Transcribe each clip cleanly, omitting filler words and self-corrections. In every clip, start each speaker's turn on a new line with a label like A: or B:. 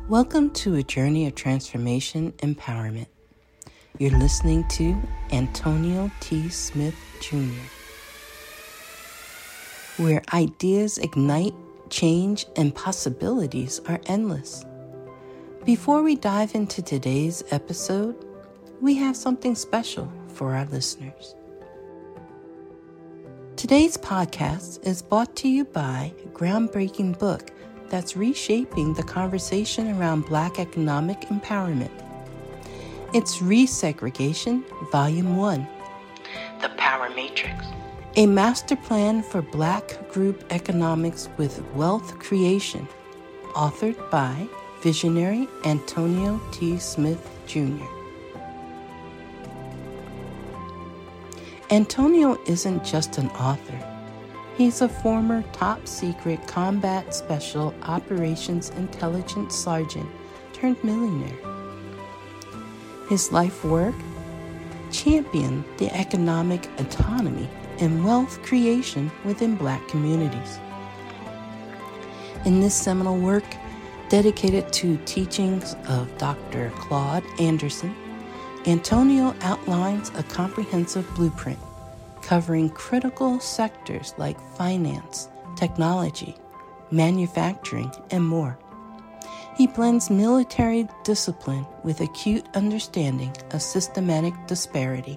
A: Welcome to a journey of transformation empowerment. You're listening to Antonio T. Smith Jr., where ideas ignite, change, and possibilities are endless. Before we dive into today's episode, we have something special for our listeners. Today's podcast is brought to you by a groundbreaking book that's reshaping the conversation around Black economic empowerment. It's Resegregation, Volume 1, The Power Matrix, a master plan for Black group economics with wealth creation, authored by visionary Antonio T. Smith Jr. Antonio isn't just an author. He's a former top-secret combat special operations intelligence sergeant turned millionaire. His life work championed the economic autonomy and wealth creation within Black communities. In this seminal work, dedicated to teachings of Dr. Claude Anderson, Antonio outlines a comprehensive blueprint covering critical sectors like finance, technology, manufacturing, and more. He blends military discipline with acute understanding of systematic disparity.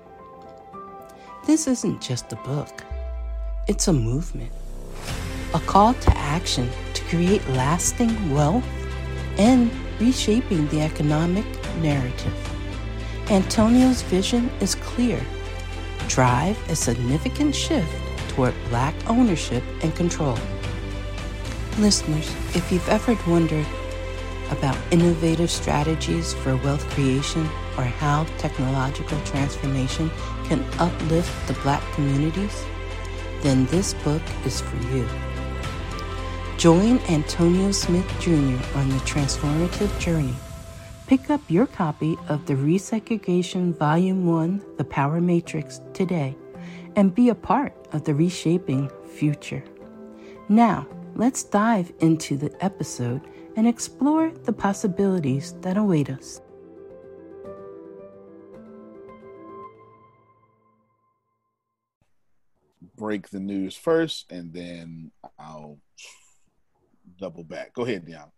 A: This isn't just a book. It's a movement, a call to action to create lasting wealth and reshaping the economic narrative. Antonio's vision is clear. Drive a significant shift toward Black ownership and control. Listeners, if you've ever wondered about innovative strategies for wealth creation or how technological transformation can uplift the Black communities, then this book is for you. Join Antonio Smith Jr. on the transformative journey. Pick up your copy of the Resegregation Volume 1, The Power Matrix, today and be a part of the reshaping future. Now, let's dive into the episode and explore the possibilities that await us.
B: Break the news first, and then I'll double back. Go ahead, Deanna.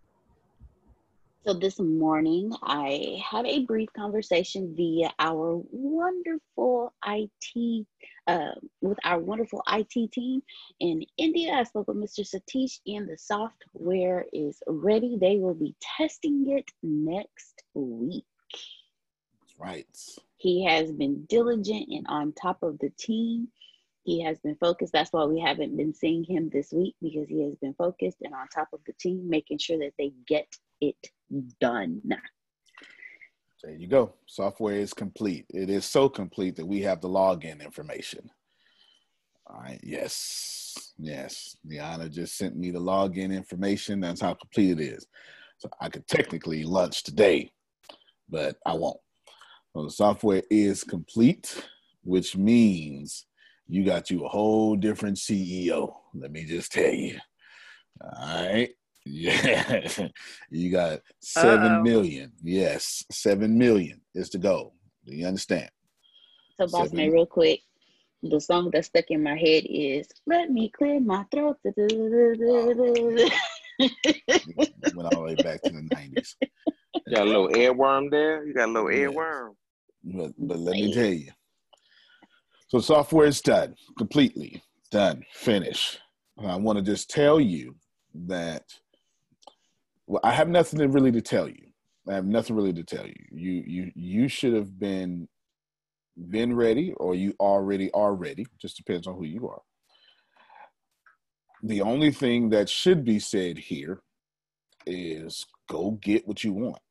C: So this morning, I had a brief conversation via our wonderful IT, with our wonderful IT team in India. I spoke with Mr. Satish, and the software is ready. They will be testing it next week.
B: That's right.
C: He has been diligent and on top of the team. He has been focused. That's why we haven't been seeing him this week, because he has been focused and on top of the team, making sure that they get it done.
B: There you go. Software is complete. It is so complete that we have the login information. All right. Yes. Deanna just sent me the login information. That's how complete it is. So I could technically launch today, but I won't. So the software is complete, which means you got you a whole different CEO. Let me just tell you. All right. Yeah. You got 7 million. Yes. 7 million is the goal. Do you understand?
C: So boss man, real quick, the song that's stuck in my head is "Let Me Clear My Throat."
B: Went all the way back to the 90s.
D: You got a little earworm there. You got a little earworm.
B: But let me tell you. So software is done, completely done, finished. I want to just tell you that I have nothing really to tell you. I have nothing really to tell you. You should have been ready, or you already are ready. Just depends on who you are. The only thing that should be said here is go get what you want.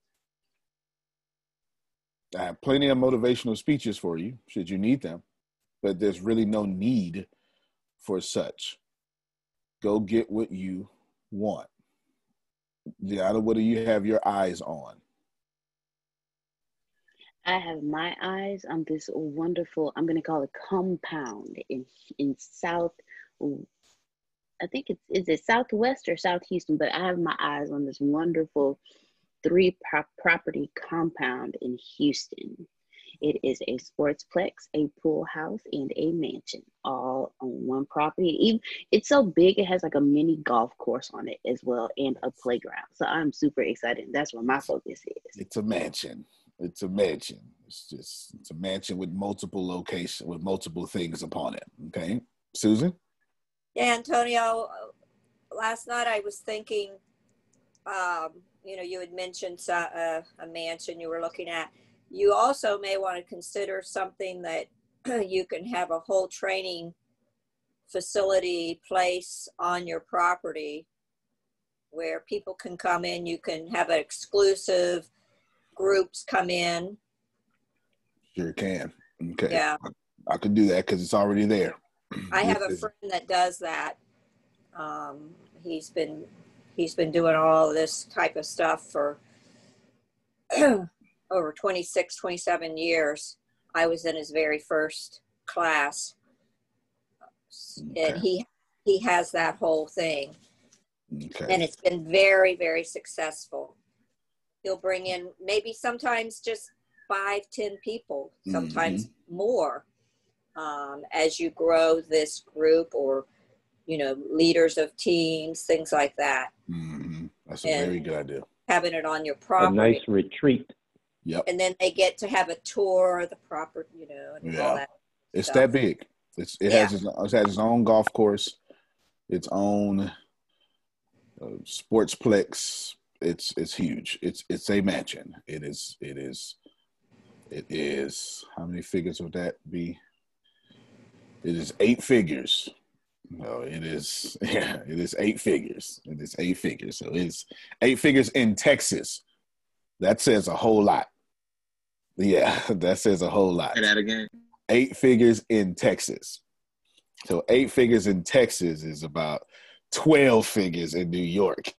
B: I have plenty of motivational speeches for you, should you need them, but there's really no need for such. Go get what you want. Deanna, what do you have your eyes on?
C: I have my eyes on this wonderful, I'm going to call it compound in South I think is it Southwest or South Houston, but I have my eyes on this wonderful property compound in Houston. It is a sportsplex, a pool house, and a mansion, all on one property. Even it's so big, it has like a mini golf course on it as well, and a playground. So I'm super excited. That's where my focus is.
B: It's a mansion. It's a mansion. It's a mansion with multiple locations, with multiple things upon it. Okay, Susan?
E: Yeah, Antonio, last night I was thinking, you had mentioned a mansion you were looking at. You also may want to consider something that you can have a whole training facility place on your property where people can come in. You can have exclusive groups come in.
B: Sure can. Okay.
E: Yeah.
B: I could do that because it's already there.
E: I have a friend that does that. He's been doing all this type of stuff for over 26, 27 years. I was in his very first class. Okay. And he has that whole thing. Okay. And it's been very, very successful. He'll bring in maybe sometimes just 5, 10 people, sometimes more, as you grow this group, or, leaders of teams, things like that.
B: Mm-hmm. That's a very good idea.
E: Having it on your property.
F: A nice retreat.
B: Yep.
E: And then they get to have a tour of the property, and all that.
B: It's stuff. That big. It has its own golf course, its own sportsplex. It's huge. It's a mansion. It is. How many figures would that be? It is 8 figures. No, it is. Yeah, it is 8 figures. It is 8 figures. So it's 8 figures in Texas. That says a whole lot. Yeah, that says a whole lot.
D: Say that again.
B: 8 figures in Texas. So 8 figures in Texas is about 12 figures in New York.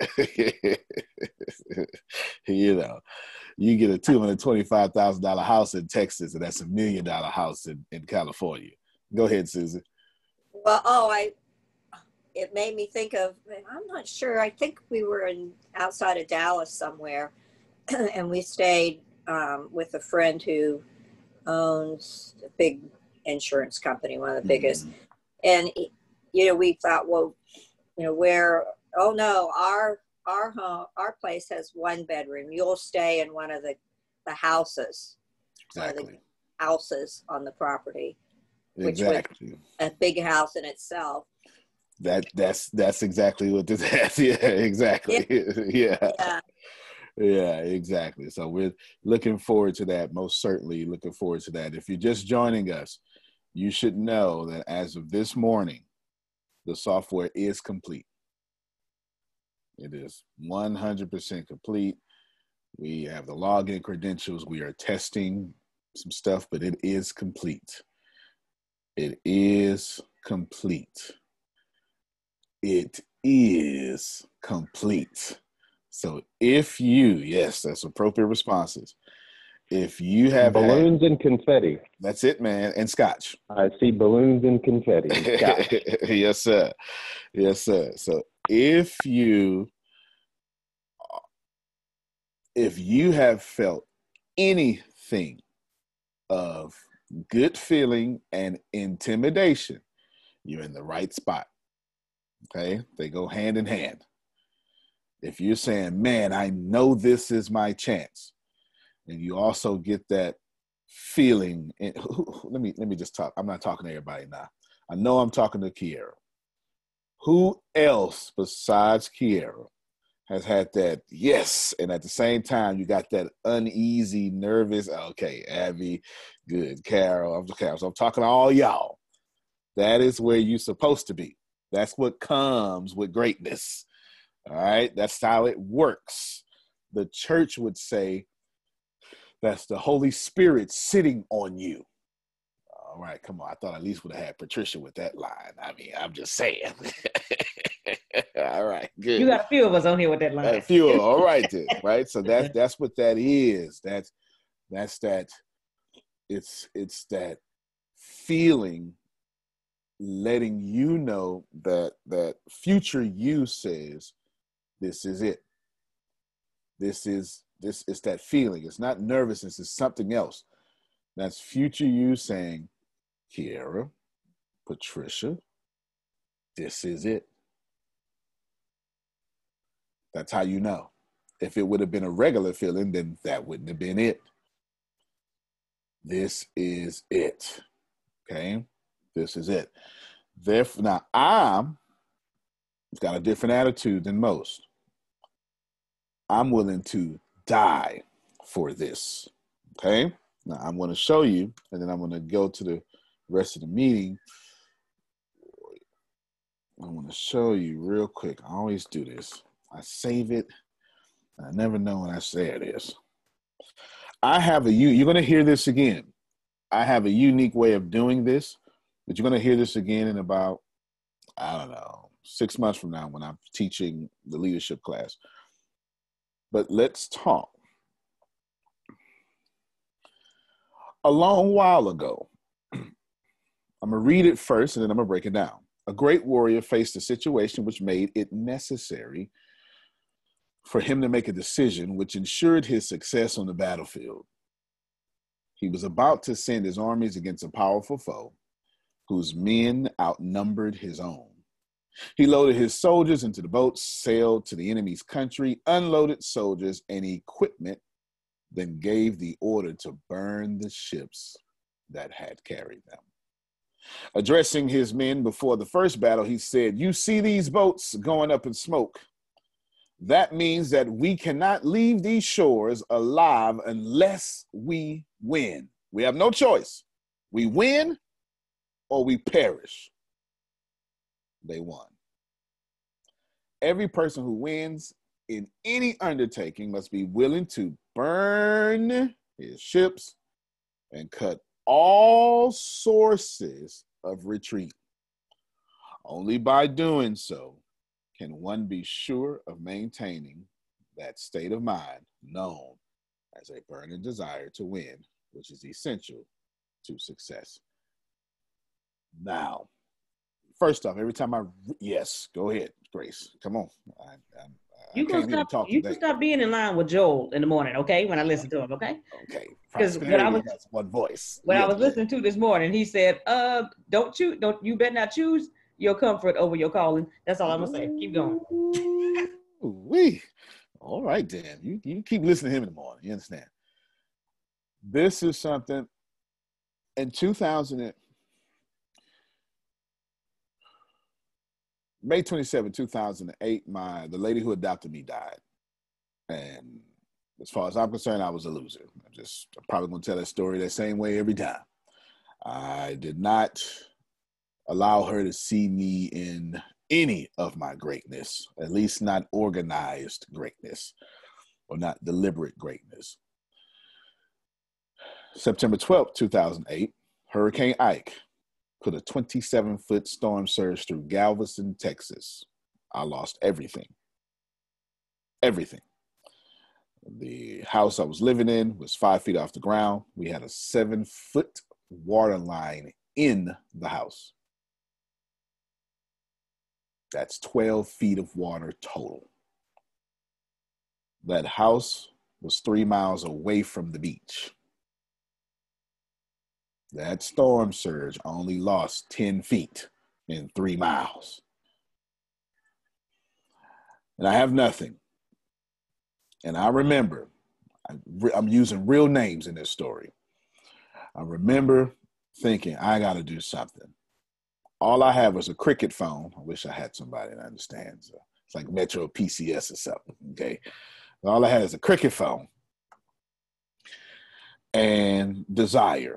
B: You get a $225,000 house in Texas, and that's $1 million house in California. Go ahead, Susan.
E: Well, it made me think of, I'm not sure, I think we were outside of Dallas somewhere, and we stayed with a friend who owns a big insurance company, one of the biggest. And, we thought, well, our home, our place has 1 bedroom. You'll stay in one of the houses.
B: Exactly.
E: One of the houses on the property.
B: Exactly.
E: Which was a big house in itself.
B: That's exactly what this has. Yeah, exactly. Yeah, exactly. So we're looking forward to that. Most certainly looking forward to that. If you're just joining us, you should know that as of this morning, the software is complete. It is 100% complete. We have the login credentials. We are testing some stuff, but it is complete. It is complete. It is complete. So if yes, that's appropriate responses. If you have
F: balloons and confetti.
B: That's it, man. And scotch.
F: I see balloons and confetti. And scotch.
B: Yes, sir. Yes, sir. So if you have felt anything of good feeling and intimidation, you're in the right spot. Okay? They go hand in hand. If you're saying, man, I know this is my chance, and you also get that feeling, let me just talk. I'm not talking to everybody now. I know I'm talking to Kiera. Who else besides Kiera has had that yes, and at the same time you got that uneasy, nervous, okay, Abby, good, Carol, so I'm talking to all y'all. That is where you're supposed to be. That's what comes with greatness. All right, that's how it works. The church would say that's the Holy Spirit sitting on you. All right, come on. I thought at least would have had Patricia with that line. I mean, I'm just saying. All right, good.
G: You got a few of us on here with that line.
B: A few, all right then, right? So that's what that is. That's that. It's that feeling letting you know that future you says, this is it. This is that feeling. It's not nervousness, it's something else. That's future you saying, Kiara, Patricia, this is it. That's how you know. If it would have been a regular feeling, then that wouldn't have been it. This is it. Okay? This is it. Therefore, now I've got a different attitude than most. I'm willing to die for this. Okay? Now I'm going to show you, and then I'm going to go to the rest of the meeting. I'm going to show you real quick. I always do this. I save it. I never know when I say it is. You're going to hear this again. I have a unique way of doing this, but you're going to hear this again in about, 6 months from now when I'm teaching the leadership class. But let's talk. A long while ago, I'm going to read it first and then I'm going to break it down. A great warrior faced a situation which made it necessary for him to make a decision which ensured his success on the battlefield. He was about to send his armies against a powerful foe whose men outnumbered his own. He loaded his soldiers into the boats, sailed to the enemy's country, unloaded soldiers and equipment, then gave the order to burn the ships that had carried them. Addressing his men before the first battle, he said, "You see these boats going up in smoke? That means that we cannot leave these shores alive unless we win. We have no choice. We win or we perish." They won. Every person who wins in any undertaking must be willing to burn his ships and cut all sources of retreat. Only by doing so can one be sure of maintaining that state of mind known as a burning desire to win, which is essential to success. Now, first off, every time yes, go ahead, Grace. Come on.
G: You can stop being in line with Joel in the morning, okay? When I listen to him, okay?
B: Okay.
G: Because
B: when I was one voice.
G: When I was listening to this morning, he said, you better not choose your comfort over your calling." That's all I'm gonna say. Keep going.
B: All right, then. You keep listening to him in the morning. You understand? This is something in May 27, 2008, the lady who adopted me died. And as far as I'm concerned, I was a loser. I'm probably going to tell that story that same way every time. I did not allow her to see me in any of my greatness, at least not organized greatness or not deliberate greatness. September 12, 2008, Hurricane Ike put a 27-foot storm surge through Galveston, Texas. I lost everything. Everything. The house I was living in was 5 feet off the ground. We had a 7-foot water line in the house. That's 12 feet of water total. That house was 3 miles away from the beach. That storm surge only lost 10 feet in 3 miles. And I have nothing. And I remember, I'm using real names in this story. I remember thinking, I got to do something. All I have was a cricket phone. I wish I had somebody that understands. It's like Metro PCS or something, okay? All I had is a cricket phone and desire.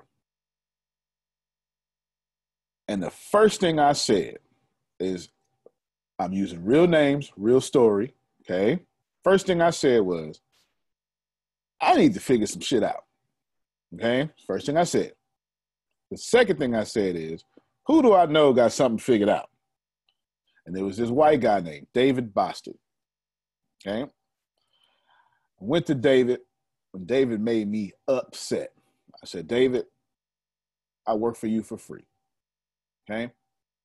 B: And the first thing I said is, I'm using real names, real story, okay? First thing I said was, I need to figure some shit out, okay? First thing I said. The second thing I said is, who do I know got something figured out? And there was this white guy named David Boston, okay? I went to David when David made me upset. I said, David, I work for you for free, okay?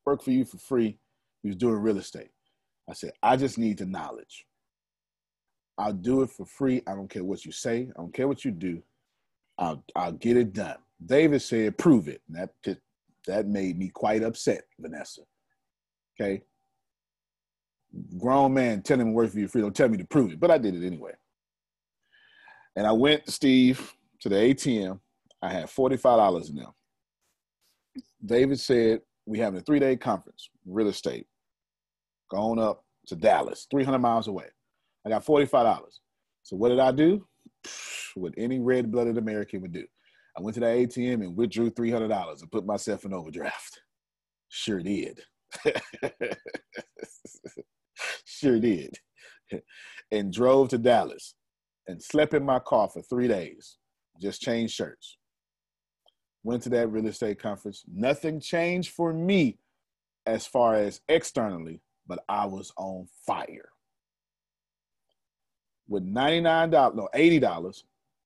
B: work for you for free. He was doing real estate. I said, I just need the knowledge. I'll do it for free. I don't care what you say. I don't care what you do. I'll get it done. David said, prove it. And that made me quite upset, Vanessa. Okay? Grown man telling me work for you free. Don't tell me to prove it. But I did it anyway. And I went, Steve, to the ATM. I had $45 in there. David said, we having a 3-day conference, real estate. Going up to Dallas, 300 miles away. I got $45. So what did I do? What any red-blooded American would do. I went to the ATM and withdrew $300 and put myself in overdraft. Sure did. Sure did. And drove to Dallas and slept in my car for 3 days. Just changed shirts. Went to that real estate conference. Nothing changed for me as far as externally, but I was on fire. With $80,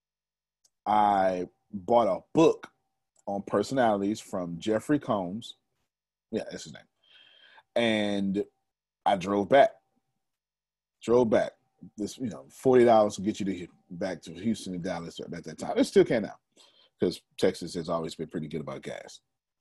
B: I bought a book on personalities from Jeffrey Combs. Yeah, that's his name. And I drove back. This, $40 will get you back to Houston and Dallas at that time. It still can now, because Texas has always been pretty good about gas.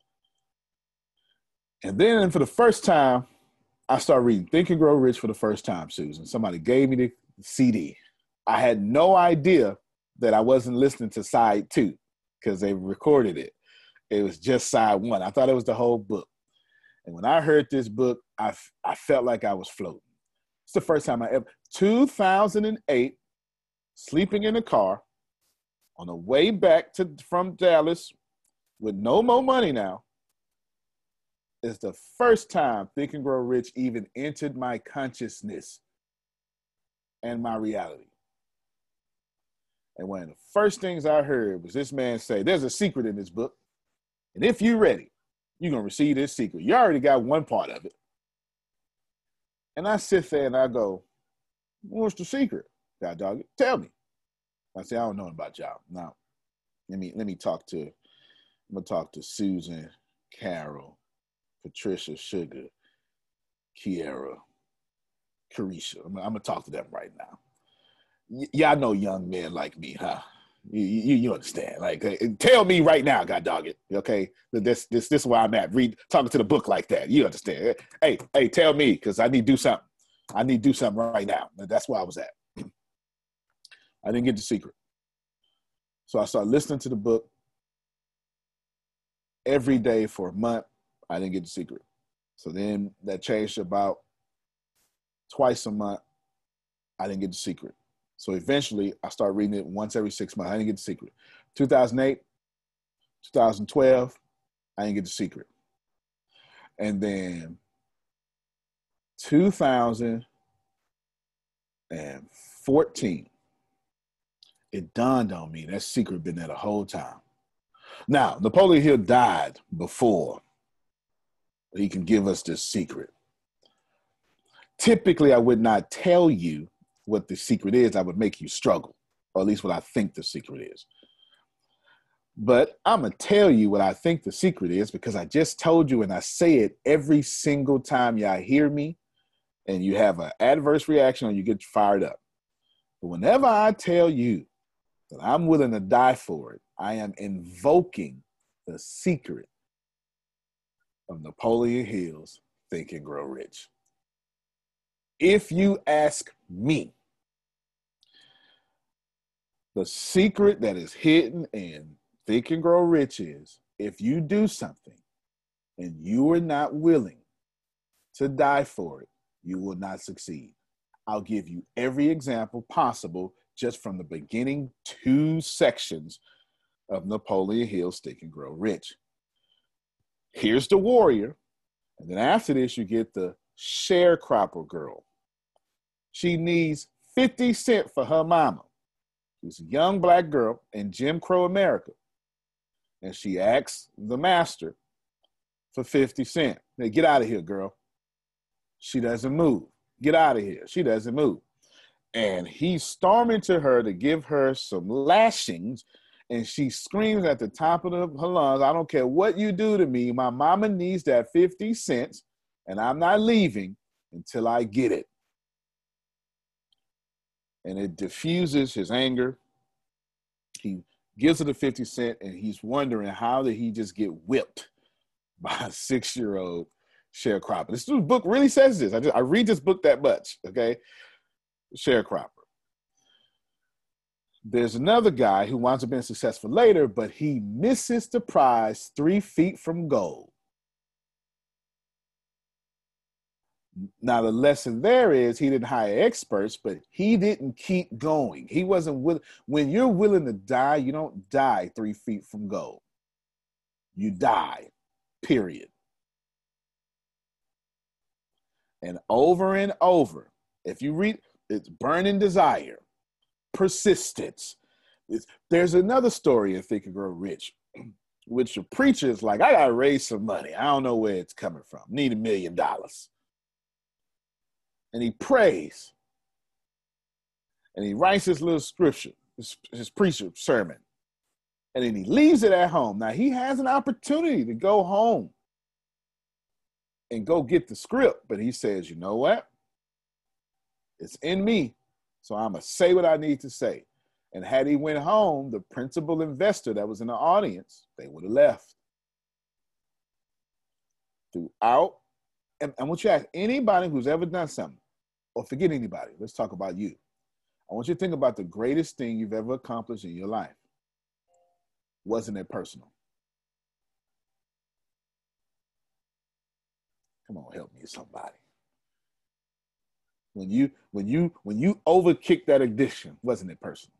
B: And then for the first time, I started reading Think and Grow Rich for the first time, Susan. Somebody gave me the CD. I had no idea that I wasn't listening to side 2 because they recorded it. It was just side 1. I thought it was the whole book. And when I heard this book, I felt like I was floating. It's the first time 2008, sleeping in a car on the way back from Dallas with no more money now. It's the first time Think and Grow Rich even entered my consciousness and my reality. And one of the first things I heard was this man say, there's a secret in this book. And if you're ready, you're going to receive this secret. You already got one part of it. And I sit there and I go, what's the secret? God dog it. Tell me. I say, I don't know about y'all. Now, let me talk to Susan, Carol, Patricia, Sugar, Kiera, Carisha. I'm going to talk to them right now. Y'all know young men like me, huh? You understand? Like, tell me right now, God dog it. Okay, this is where I'm at. Talking to the book like that. You understand? Hey, tell me, because I need to do something. I need to do something right now. That's where I was at. I didn't get the secret, so I started listening to the book every day for a month. I didn't get the secret, so then that changed to about twice a month. I didn't get the secret. So eventually, I started reading it once every 6 months. I didn't get the secret. 2008, 2012, I didn't get the secret. And then 2014, it dawned on me that secret been there the whole time. Now, Napoleon Hill died before he can give us this secret. Typically, I would not tell you what the secret is. I would make you struggle, or at least what I think the secret is. But I'm going to tell you what I think the secret is, because I just told you, and I say it every single time y'all hear me and you have an adverse reaction or you get fired up. But whenever I tell you that I'm willing to die for it, I am invoking the secret of Napoleon Hill's Think and Grow Rich. If you ask me, the secret that is hidden in Think and Grow Rich is, if you do something and you are not willing to die for it, you will not succeed. I'll give you every example possible just from the beginning 2 sections of Napoleon Hill's Think and Grow Rich. Here's the warrior, and then after this, you get the sharecropper girl. She needs 50 cents for her mama. She's a young black girl in Jim Crow America. And she asks the master for 50 cents. Hey, get out of here, girl. She doesn't move. Get out of here. She doesn't move. And he's storming to her to give her some lashings And she screams at the top of her lungs, I don't care what you do to me. My mama needs that 50 cents, and I'm not leaving until I get it. And it diffuses his anger. He gives her the 50 cents, and he's wondering, how did he just get whipped by a 6-year-old sharecropper? This book really says this. I read this book that much, okay? Sharecropper. There's another guy who winds up being successful later, but he misses the prize 3 feet from goal. Now, the lesson there is he didn't hire experts, but he didn't keep going. He wasn't willing. When you're willing to die, you don't die 3 feet from goal. You die, period. And over, if you read, it's burning desire, persistence. There's another story in Think and Grow Rich, which a preacher is like, I got to raise some money. I don't know where it's coming from. Need $1 million. And he prays. And he writes his little scripture, his preacher sermon. And then he leaves it at home. Now, he has an opportunity to go home and go get the script. But he says, you know what? It's in me. So I'm going to say what I need to say. And had he went home, the principal investor that was in the audience, they would have left. Throughout, and I want you to ask anybody who's ever done something, or forget anybody, let's talk about you. I want you to think about the greatest thing you've ever accomplished in your life. Wasn't it personal? Come on, help me, somebody. When you overkick that addiction, wasn't it personal?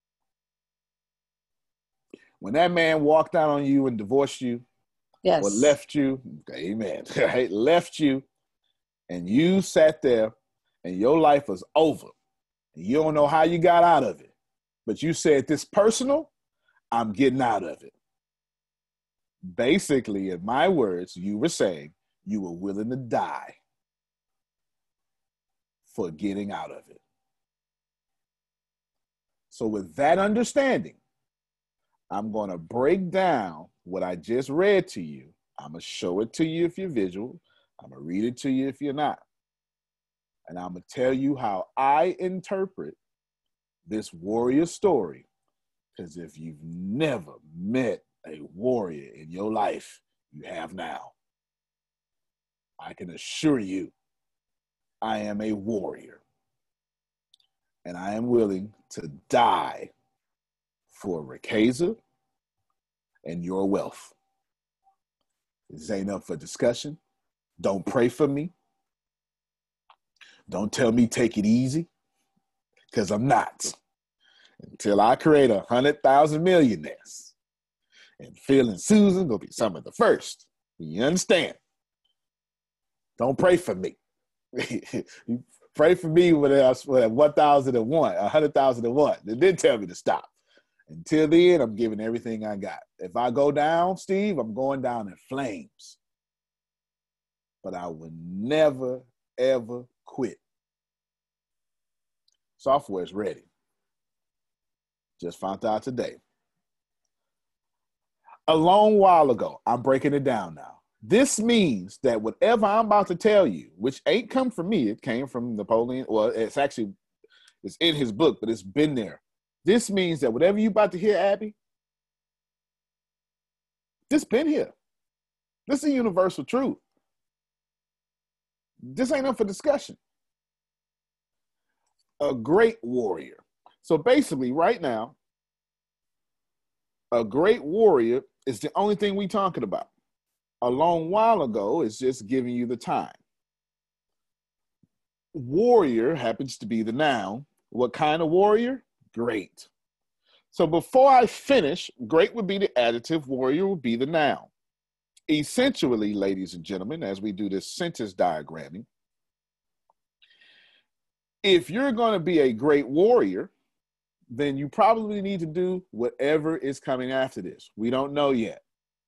B: When that man walked out on you and divorced you,
H: Yes.
B: or left you, amen, right? Left you, and you sat there, and your life was over. And you don't know how you got out of it. But you said, this personal, I'm getting out of it. Basically, in my words, you were saying you were willing to die for getting out of it. So with that understanding, I'm going to break down what I just read to you. I'm going to show it to you if you're visual. I'm going to read it to you if you're not. And I'm going to tell you how I interpret this warrior story. Because if you've never met a warrior in your life, you have now. I can assure you, I am a warrior. And I am willing to die for Ricasa and your wealth. This ain't up for discussion. Don't pray for me. Don't tell me take it easy, because I'm not. Until I create 100,000 millionaires. And Phil and Susan gonna be some of the first. You understand? Don't pray for me. You pray for me with 1,001, 100,001. They didn't tell me to stop. Until then, I'm giving everything I got. If I go down, Steve, I'm going down in flames. But I will never, ever quit. Software is ready. Just found out today. A long while ago, I'm breaking it down now. This means that whatever I'm about to tell you, which ain't come from me, it came from Napoleon. Well, it's in his book, but it's been there. This means that whatever you about to hear, Abby, this been here. This is a universal truth. This ain't up for discussion. A great warrior. So basically, right now, a great warrior is the only thing we talking about. A long while ago is just giving you the time. Warrior happens to be the noun. What kind of warrior? Great. So before I finish, great would be the adjective, warrior would be the noun. Essentially, ladies and gentlemen, as we do this sentence diagramming, if you're going to be a great warrior, then you probably need to do whatever is coming after this. We don't know yet.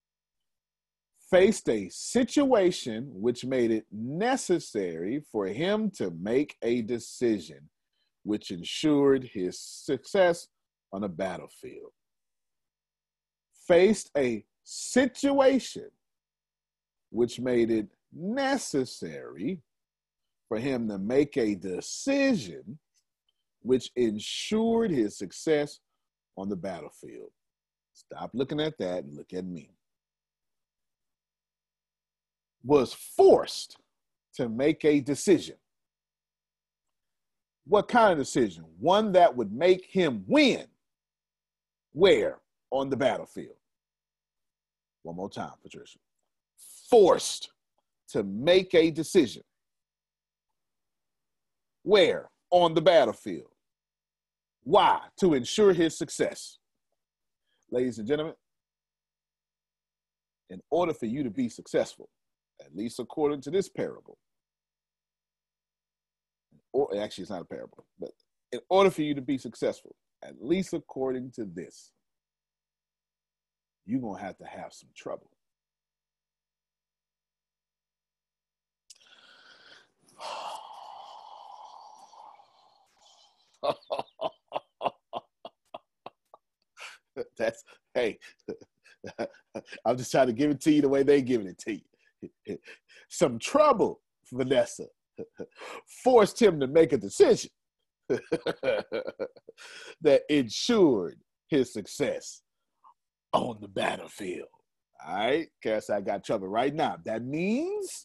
B: Faced a situation which made it necessary for him to make a decision which ensured his success on the battlefield. faced a situation which made it necessary for him to make a decision which ensured his success on the battlefield. Stop looking at that and look at me. Was forced to make a decision. What kind of decision? One that would make him win. Where? On the battlefield. One more time, Patricia. Forced to make a decision. Where? On the battlefield. Why? To ensure his success. Ladies and gentlemen, in order for you to be successful, at least according to this parable, or actually it's not a parable, but in order for you to be successful, at least according to this, you're going to have some trouble. That's, hey, I'm just trying to give it to you the way they're giving it to you. Some trouble, Vanessa, forced him to make a decision that ensured his success on the battlefield. All right, Cass, I got trouble right now. That means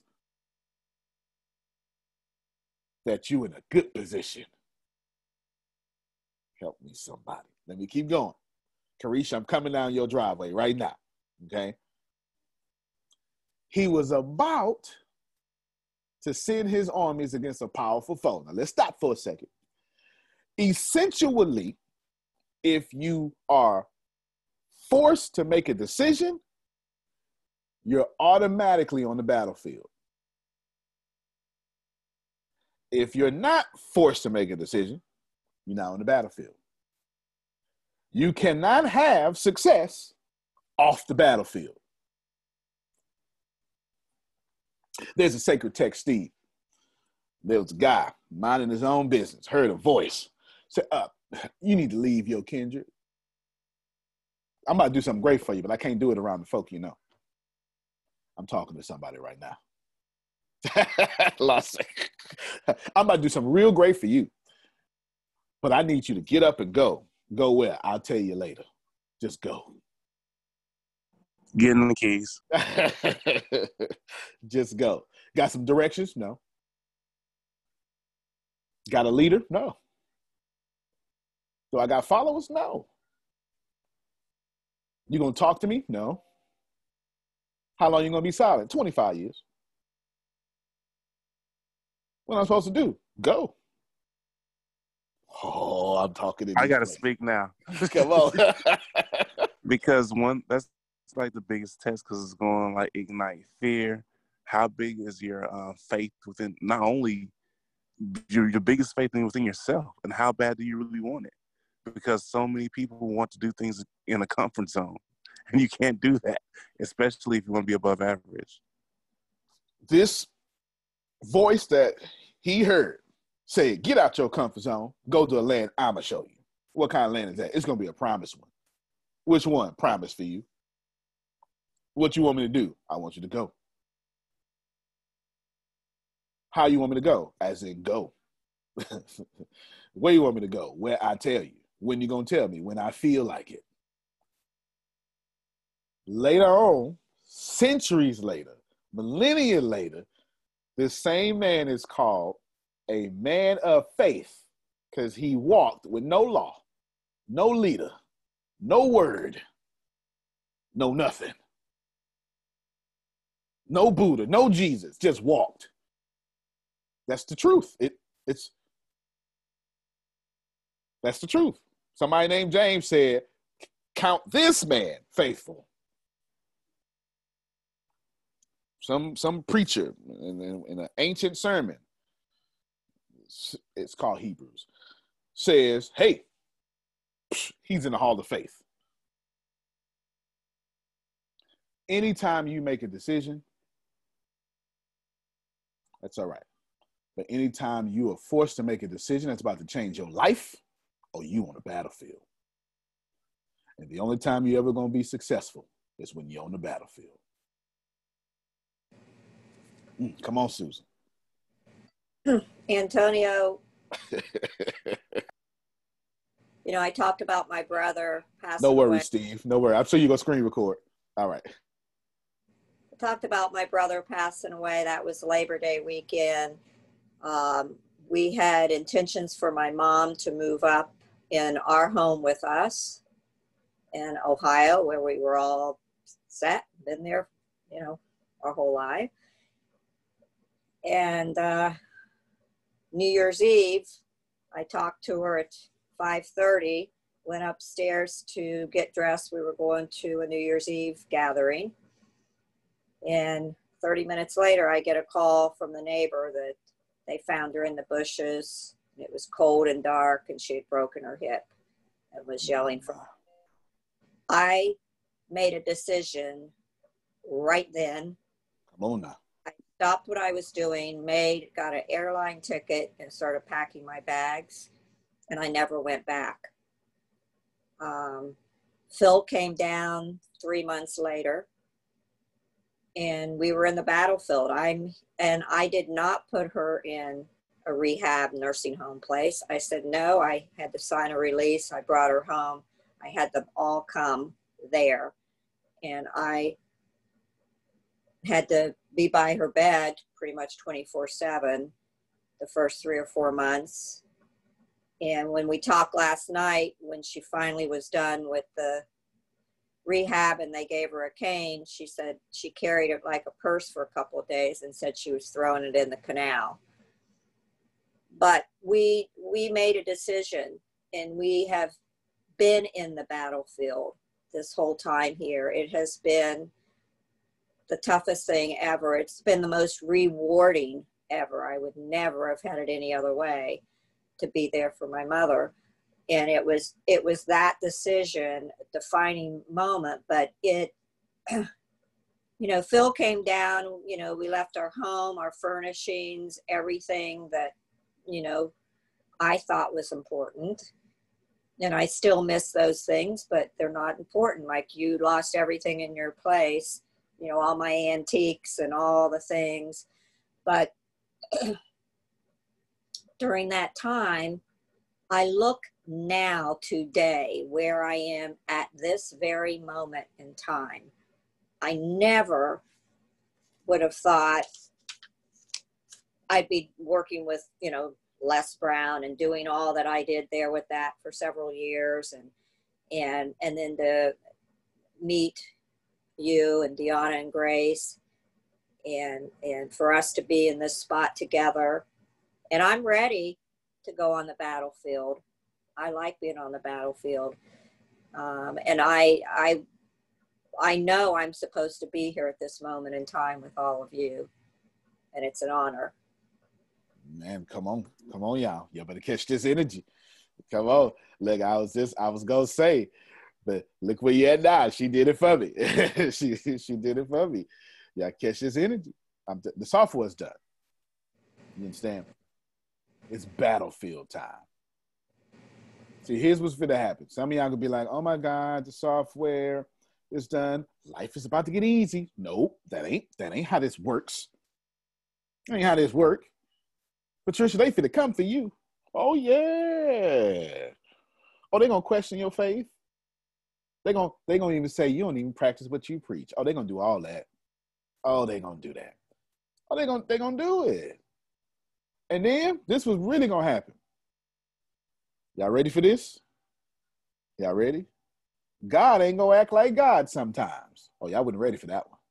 B: that you're in a good position. Help me, somebody. Let me keep going. Carisha, I'm coming down your driveway right now, okay? He was about to send his armies against a powerful foe. Now, let's stop for a second. Essentially, if you are forced to make a decision, you're automatically on the battlefield. If you're not forced to make a decision, you're not on the battlefield. You cannot have success off the battlefield. There's a sacred text, Steve. There was a guy minding his own business, heard a voice, said, you need to leave your kindred. I'm about to do something great for you, but I can't do it around the folk you know. I'm talking to somebody right now. I'm about to do something real great for you, but I need you to get up and go. Go where? I'll tell you later. Just go.
H: Get in the keys.
B: Just go. Got some directions? No. Got a leader? No. Do I got followers? No. You gonna talk to me? No. How long you gonna be silent? 25 years. What am I supposed to do? Go. Oh, I'm talking to
H: I gotta speak now.
B: Come on.
H: Because that's like the biggest test, because it's going to like ignite fear. How big is your faith within, not only your biggest faith within yourself, and how bad do you really want it? Because so many people want to do things in a comfort zone, and you can't do that, especially if you want to be above average.
B: This voice that he heard said, get out your comfort zone, go to a land I'ma show you. What kind of land is that? It's going to be a promised one. Which one? Promise for you. What you want me to do? I want you to go. How you want me to go? As in go. Where you want me to go? Where I tell you. When you going to tell me? When I feel like it. Later on, centuries later, millennia later, this same man is called a man of faith, because he walked with no law, no leader, no word, no nothing. No Buddha, no Jesus, just walked. That's the truth. That's the truth. Somebody named James said, count this man faithful. Some preacher in an ancient sermon, it's called Hebrews, says, hey, he's in the hall of faith. Anytime you make a decision, that's all right. But anytime you are forced to make a decision that's about to change your life, or you on the battlefield. And the only time you're ever going to be successful is when you're on the battlefield. Come on, Susan.
E: Antonio, you know, I talked about my brother passing away.
B: No worries, Steve. No worries. I'm sure you're going to screen record. All right.
E: I talked about my brother passing away. That was Labor Day weekend. We had intentions for my mom to move up in our home with us in Ohio, where we were all set, been there, you know, our whole life. And New Year's Eve, I talked to her at 5:30, went upstairs to get dressed. We were going to a New Year's Eve gathering. And 30 minutes later, I get a call from the neighbor that they found her in the bushes. It was cold and dark, and she had broken her hip and was yelling for her. I made a decision right then.
B: Come on now.
E: I stopped what I was doing, got an airline ticket, and started packing my bags, and I never went back. Phil came down 3 months later, and we were in the battlefield. I did not put her in a rehab nursing home place. I said no. I had to sign a release. I brought her home. I had them all come there, and I had to be by her bed pretty much 24/7 the first 3 or 4 months. And when we talked last night, when she finally was done with the rehab and they gave her a cane, she said she carried it like a purse for a couple of days and said she was throwing it in the canal. But we made a decision, and we have been in the battlefield this whole time here. It has been the toughest thing ever. It's been the most rewarding ever. I would never have had it any other way to be there for my mother. And it was that decision, a defining moment. But it, you know, Phil came down, you know, we left our home, our furnishings, everything that, you know, I thought was important. And I still miss those things, but they're not important. Like, you lost everything in your place, you know, all my antiques and all the things. But during that time, I look now today where I am at this very moment in time. I never would have thought I'd be working with, you know, Les Brown and doing all that I did there with that for several years, and then to meet you and Deanna and Grace, and for us to be in this spot together. And I'm ready to go on the battlefield. I like being on the battlefield. And I know I'm supposed to be here at this moment in time with all of you. And it's an honor.
B: Man, come on, y'all. You better catch this energy. Come on. Look, I was gonna say, but look where you at now. She did it for me. she did it for me. Y'all catch this energy. The software's done. You understand? It's battlefield time. See, here's what's going to happen. Some of y'all gonna be like, "Oh my God, the software is done. Life is about to get easy." Nope, that ain't how this works. That ain't how this works. Patricia, they finna come for you. Oh, yeah. Oh, they gonna question your faith. They gonna even say you don't even practice what you preach. Oh, they gonna do all that. Oh, they gonna do that. Oh, they gonna do it. And then this was really gonna happen. Y'all ready for this? Y'all ready? God ain't gonna act like God sometimes. Oh, y'all wasn't ready for that one.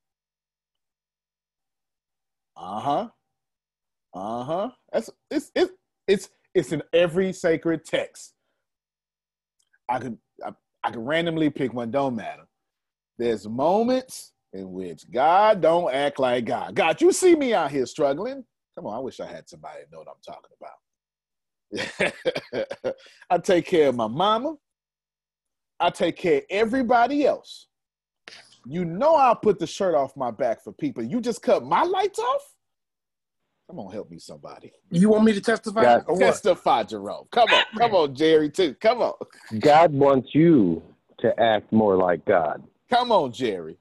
B: It's in every sacred text. I can randomly pick one, don't matter. There's moments in which God don't act like God. God, you see me out here struggling. Come on, I wish I had somebody to know what I'm talking about. I take care of my mama. I take care of everybody else. You know I'll put the shirt off my back for people. You just cut my lights off? Come on, help me, somebody.
I: You want me to testify?
F: God,
B: testify, Jerome. Come on, Jerry, too. Come on.
F: God wants you to act more like God.
B: Come on, Jerry.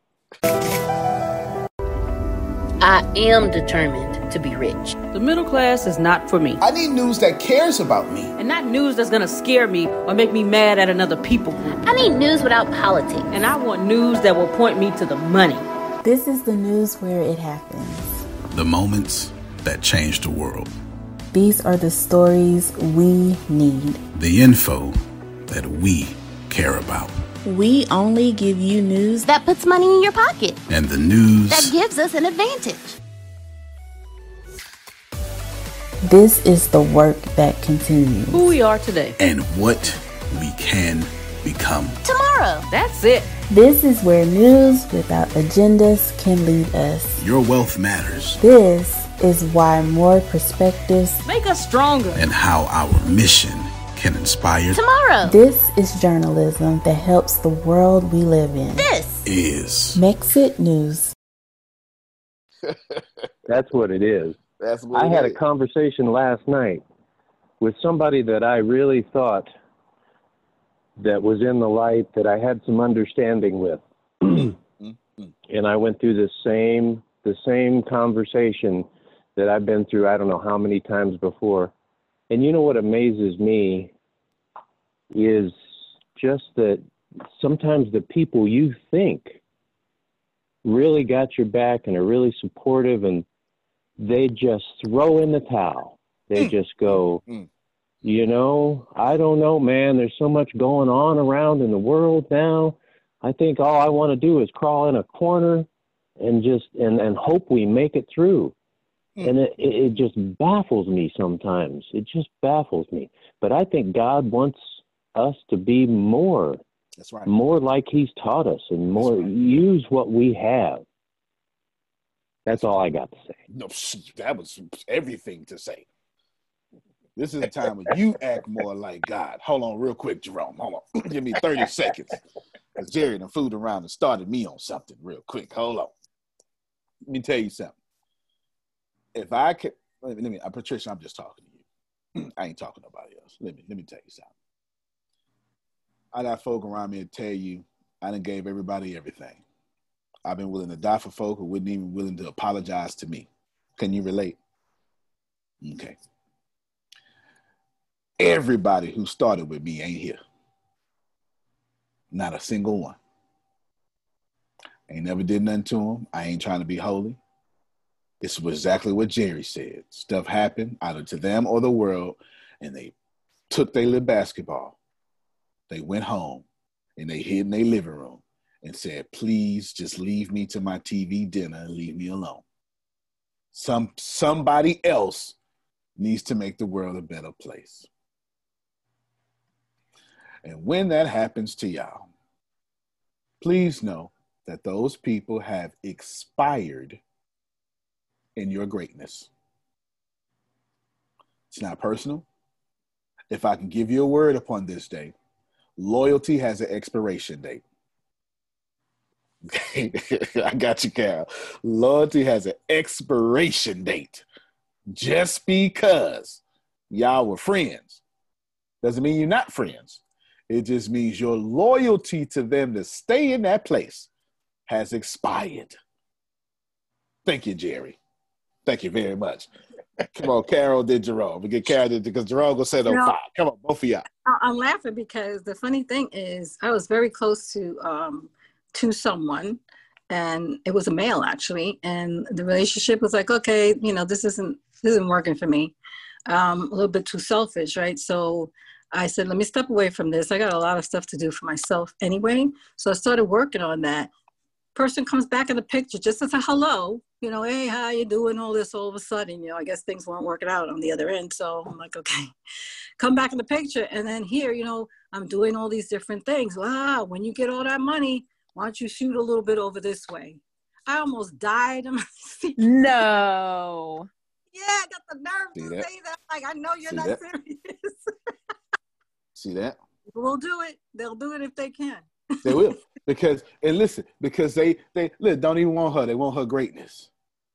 A: I am determined to be rich.
G: The middle class is not for me.
B: I need news that cares about me.
G: And not news that's gonna scare me or make me mad at another people group.
I: I need news without politics.
G: And I want news that will point me to the money.
J: This is the news where it happens.
K: The moments that change the world.
J: These are the stories we need.
K: The info that we care about.
J: We only give you news
I: That puts money in your pocket.
K: And the news
I: That gives us an advantage.
J: This is the work that continues.
G: Who we are today.
K: And what we can become.
I: Tomorrow.
G: That's it.
J: This is where news without agendas can lead us.
K: Your wealth matters.
J: This is why more perspectives
G: make us stronger.
K: And how our mission can inspire
I: tomorrow.
J: This is journalism that helps the world we live in.
I: This
K: is
J: Mexit News.
F: That's what it is.
B: That's what
F: I had a conversation last night with somebody that I really thought that was in the light that I had some understanding with. And I went through the same conversation that I've been through I don't know how many times before. And you know what amazes me is just that sometimes the people you think really got your back and are really supportive, and they just throw in the towel. They just go, you know, I don't know, man. There's so much going on around in the world now. I think all I want to do is crawl in a corner and just and hope we make it through. And it just baffles me sometimes. It just baffles me. But I think God wants us to be more.
B: That's right.
F: More like he's taught us and more use what we have. That's all I got to say.
B: No, that was everything to say. This is a time when you act more like God. Hold on real quick, Jerome. Hold on. Give me 30 seconds. Because Jerry done fooled around and started me on something real quick. Hold on. Let me tell you something. If I could, Patricia, I'm just talking to you. I ain't talking to nobody else. Let me tell you something. I got folk around me to tell you I done gave everybody everything. I've been willing to die for folk who wouldn't even willing to apologize to me. Can you relate? Okay. Everybody who started with me ain't here. Not a single one. Ain't never did nothing to them. I ain't trying to be holy. It's exactly what Jerry said. Stuff happened either to them or the world, and they took their little basketball. They went home, and they hid in their living room and said, please just leave me to my TV dinner and leave me alone. Somebody else needs to make the world a better place. And when that happens to y'all, please know that those people have expired in your greatness. It's not personal. If I can give you a word upon this day, loyalty has an expiration date. I got you, Carol. Loyalty has an expiration date. Just because y'all were friends doesn't mean you're not friends. It just means your loyalty to them to stay in that place has expired. Thank you, Jerry. Thank you very much. Come on, Carol did Jerome. We get Carol did because Jerome gonna say no 5. Come on, both of y'all.
L: I'm laughing because the funny thing is I was very close to someone, and it was a male actually, and the relationship was like, okay, you know, this isn't working for me. A little bit too selfish, right? So I said, let me step away from this. I got a lot of stuff to do for myself anyway. So I started working on that. Person comes back in the picture just as a hello, you know, hey, how you doing? All this, all of a sudden, you know, I guess things weren't working out on the other end. So I'm like, okay, come back in the picture. And then here, you know, I'm doing all these different things. Wow, when you get all that money, why don't you shoot a little bit over this way? I almost died in my seat.
M: No.
L: Yeah, I got the nerve to say that. Like, I know you're not serious.
B: See that?
L: We'll do it. They'll do it if they can.
B: They will. Because they look, don't even want her. They want her greatness.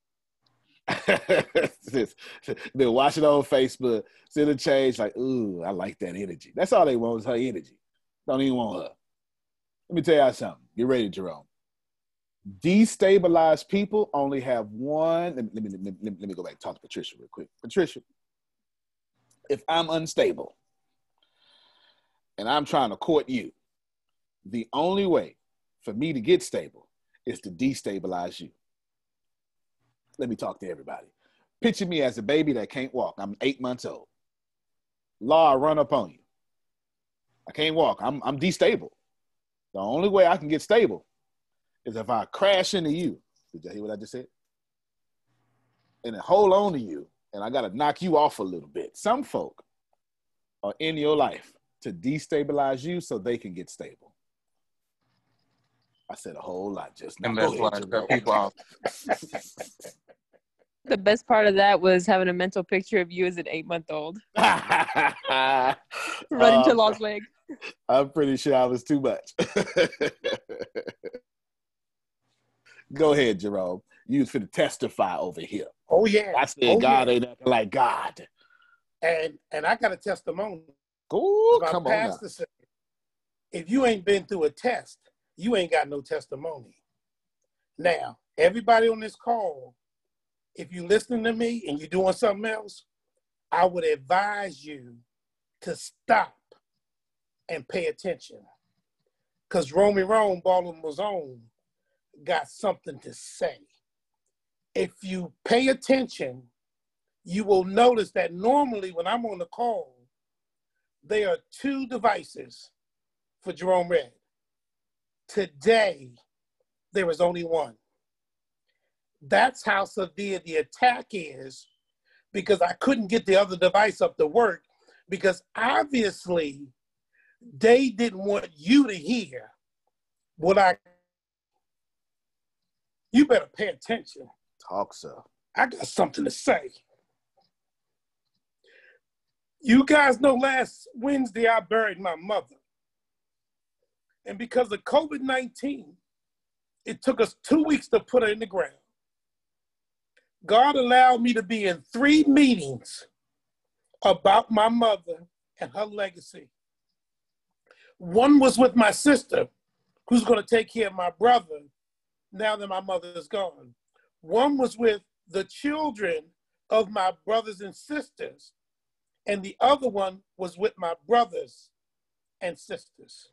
B: They'll watch it on Facebook, see the change, like, ooh, I like that energy. That's all they want is her energy. Don't even want her. Let me tell y'all something. Get ready, Jerome. Destabilized people only have one. Let me go back and talk to Patricia real quick. Patricia, if I'm unstable and I'm trying to court you, the only way for me to get stable is to destabilize you. Let me talk to everybody. Picture me as a baby that can't walk. I'm 8 months old. Law, I run up on you. I can't walk. I'm destable. The only way I can get stable is if I crash into you. Did you hear what I just said? And then hold on to you, and I got to knock you off a little bit. Some folk are in your life to destabilize you so they can get stable. I said a whole lot just now.
D: And that's why I cut people off.
M: The best part of that was having a mental picture of you as an 8-month-old. Running to Law's leg.
B: I'm pretty sure I was too much. Go ahead, Jerome. You was finna testify over here.
N: Oh, yeah.
B: I said God ain't acting like God.
N: And I got a testimony.
B: Ooh, come on now.
N: Said, if you ain't been through a test, you ain't got no testimony. Now, everybody on this call, if you're listening to me and you're doing something else, I would advise you to stop and pay attention. Because Romy Rome, Baltimore's own, got something to say. If you pay attention, you will notice that normally when I'm on the call, there are 2 devices for Jerome Red. Today, there is only 1. That's how severe the attack is, because I couldn't get the other device up to work, because obviously they didn't want you to hear what you better pay attention.
B: Talk, sir.
N: I got something to say. You guys know last Wednesday I buried my mother. And because of COVID-19, it took us 2 weeks to put her in the ground. God allowed me to be in 3 meetings about my mother and her legacy. One was with my sister, who's going to take care of my brother now that my mother is gone. One was with the children of my brothers and sisters, and the other one was with my brothers and sisters.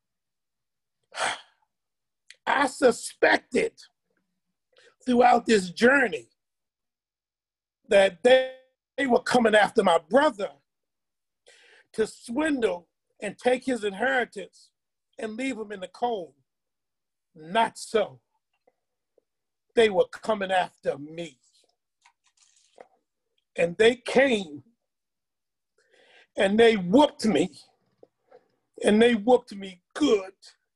N: I suspected throughout this journey that they were coming after my brother to swindle and take his inheritance and leave him in the cold. Not so. They were coming after me. And they came and they whooped me. And they whooped me good.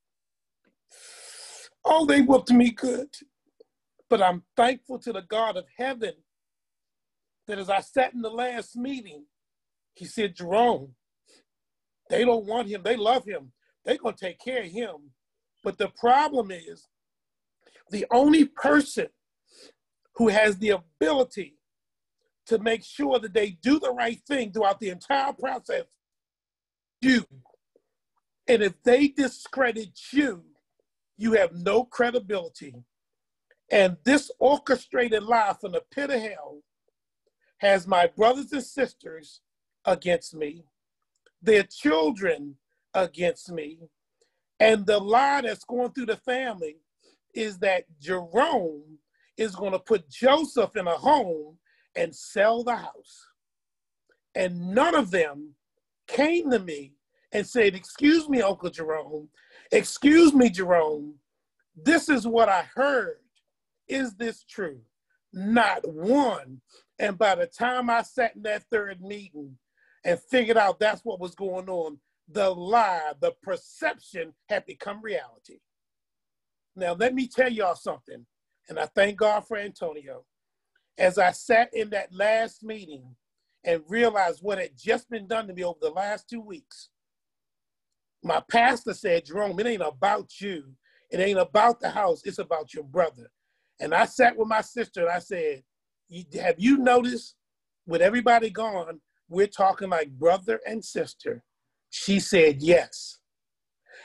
N: Oh, they whooped me good. But I'm thankful to the God of heaven that as I sat in the last meeting, he said, Jerome, they don't want him. They love him. They're going to take care of him. But the problem is, the only person who has the ability to make sure that they do the right thing throughout the entire process, you. And if they discredit you, you have no credibility. And this orchestrated lie from the pit of hell has my brothers and sisters against me, their children against me, and the lie that's going through the family is that Jerome is going to put Joseph in a home and sell the house. And none of them came to me and said, excuse me, Uncle Jerome, excuse me, Jerome, this is what I heard. Is this true? Not one. And by the time I sat in that 3rd meeting and figured out that's what was going on, the lie, the perception had become reality. Now, let me tell y'all something, and I thank God for Antonio. As I sat in that last meeting and realized what had just been done to me over the last 2 weeks, my pastor said, Jerome, it ain't about you. It ain't about the house. It's about your brother. And I sat with my sister and I said, have you noticed with everybody gone, we're talking like brother and sister? She said, yes.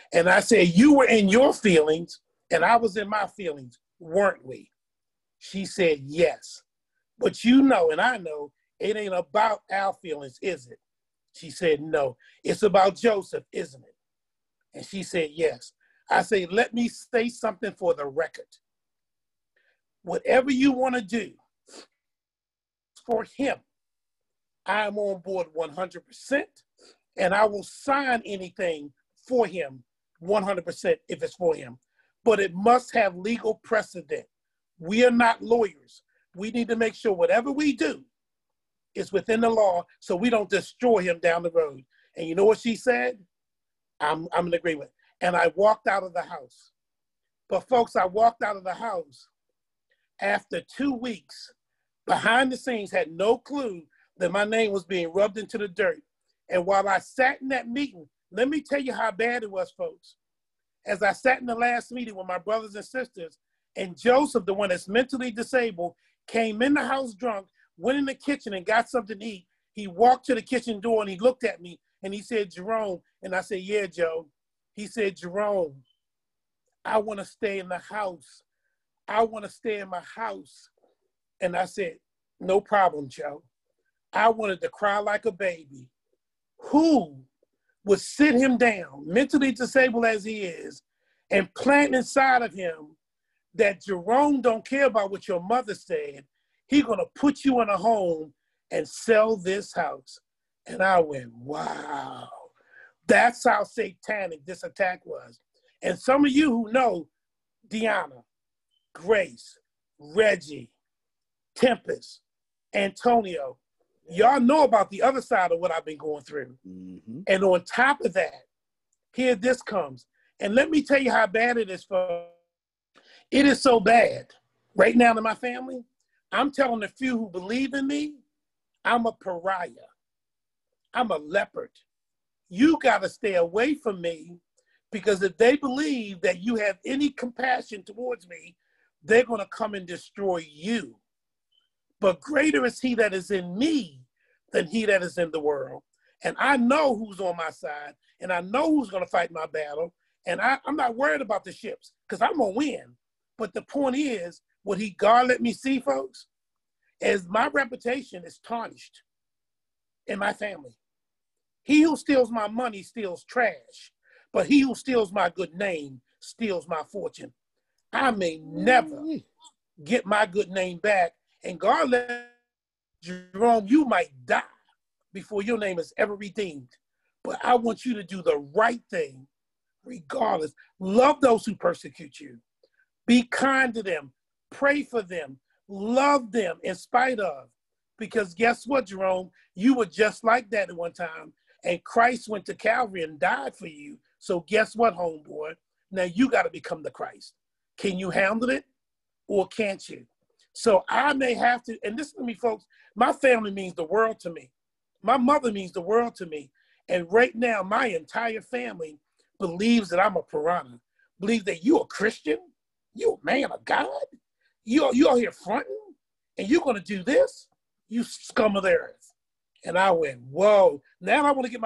N: And I said, you were in your feelings and I was in my feelings, weren't we? She said, yes. But you know, and I know, it ain't about our feelings, is it? She said, no. It's about Joseph, isn't it? And she said, yes. I say, let me say something for the record. Whatever you want to do for him, I'm on board 100%, and I will sign anything for him 100% if it's for him. But it must have legal precedent. We are not lawyers. We need to make sure whatever we do is within the law so we don't destroy him down the road. And you know what she said? I'm in agreement. And I walked out of the house. But folks, I walked out of the house after 2 weeks, behind the scenes, had no clue that my name was being rubbed into the dirt. And while I sat in that meeting, let me tell you how bad it was, folks. As I sat in the last meeting with my brothers and sisters, and Joseph, the one that's mentally disabled, came in the house drunk, went in the kitchen and got something to eat. He walked to the kitchen door and he looked at me and he said, Jerome. And I said, yeah, Joe. He said, Jerome, I want to stay in the house. I want to stay in my house. And I said, no problem, Joe. I wanted to cry like a baby. Who would sit him down, mentally disabled as he is, and plant inside of him that Jerome don't care about what your mother said. He's going to put you in a home and sell this house. And I went, wow. That's how satanic this attack was. And some of you who know Deanna, Grace, Reggie, Tempest, Antonio, y'all know about the other side of what I've been going through. Mm-hmm. And on top of that, here this comes. And let me tell you how bad it is for. It is so bad. Right now in my family, I'm telling the few who believe in me, I'm a pariah. I'm a leopard. You got to stay away from me, because if they believe that you have any compassion towards me, they're going to come and destroy you. But greater is he that is in me than he that is in the world. And I know who's on my side, and I know who's going to fight my battle. And I'm not worried about the ships, because I'm going to win. But the point is, what God let me see, folks, is my reputation is tarnished in my family. He who steals my money steals trash, but he who steals my good name steals my fortune. I may never get my good name back. And God let Jerome, you might die before your name is ever redeemed. But I want you to do the right thing regardless. Love those who persecute you. Be kind to them. Pray for them. Love them in spite of. Because guess what, Jerome? You were just like that at one time. And Christ went to Calvary and died for you. So guess what, homeboy? Now you got to become the Christ. Can you handle it or can't you? So I may have to, and listen to me, folks, my family means the world to me. My mother means the world to me. And right now, my entire family believes that I'm a piranha, believes that you're a Christian, you're a man of God, you're here fronting, and you're going to do this, you scum of the earth. And I went, whoa, now I want to get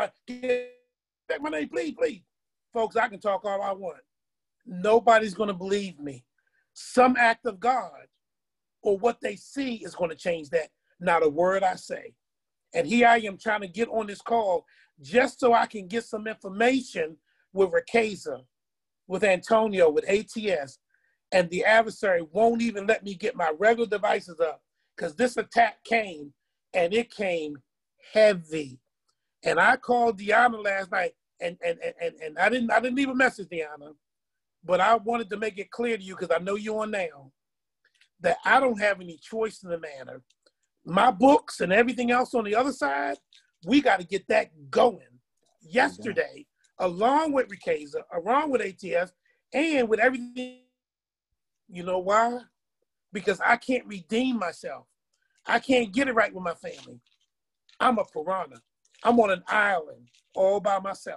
N: back my name, please, please. Folks, I can talk all I want. Nobody's going to believe me. Some act of God or what they see is going to change that. Not a word I say. And here I am trying to get on this call just so I can get some information with Rakeza, with Antonio, with ATS, and the adversary won't even let me get my regular devices up because this attack came, and it came heavy. And I called Deanna last night, and I didn't leave a message, Deanna, but I wanted to make it clear to you, because I know you're on now, that I don't have any choice in the matter. My books and everything else on the other side, we got to get that going yesterday, along with Rakeza, along with ATS, and with everything. You know why? Because I can't redeem myself. I can't get it right with my family. I'm a piranha. I'm on an island all by myself.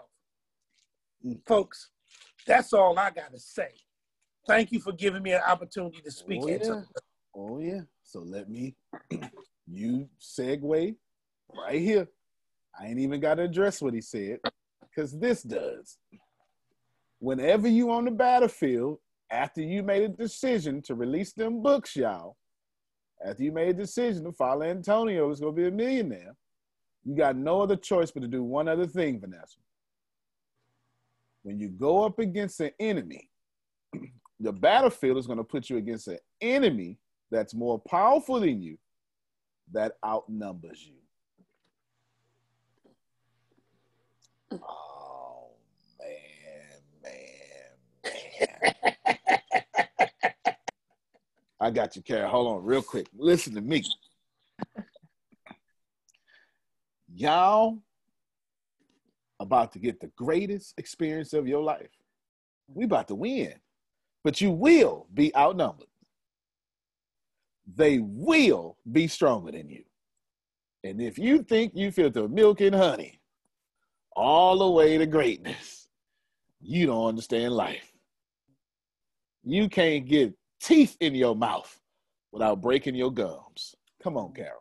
N: Folks, that's all I got to say. Thank you for giving me an opportunity to speak.
B: Oh, yeah. So let me, you segue right here. I ain't even got to address what he said, because this does. whenever you on the battlefield, after you made a decision to release them books, y'all, after you made a decision to follow Antonio, was going to be a millionaire, you got no other choice but to do one other thing, Vanessa. When you go up against an enemy, the battlefield is going to put you against an enemy that's more powerful than you, that outnumbers you. Oh, man. I got you, Kara. Hold on real quick. Listen to me. Y'all about to get the greatest experience of your life. We about to win. But you will be outnumbered. They will be stronger than you. And if you think you filter milk and honey all the way to greatness, you don't understand life. You can't get teeth in your mouth without breaking your gums. Come on, Carol.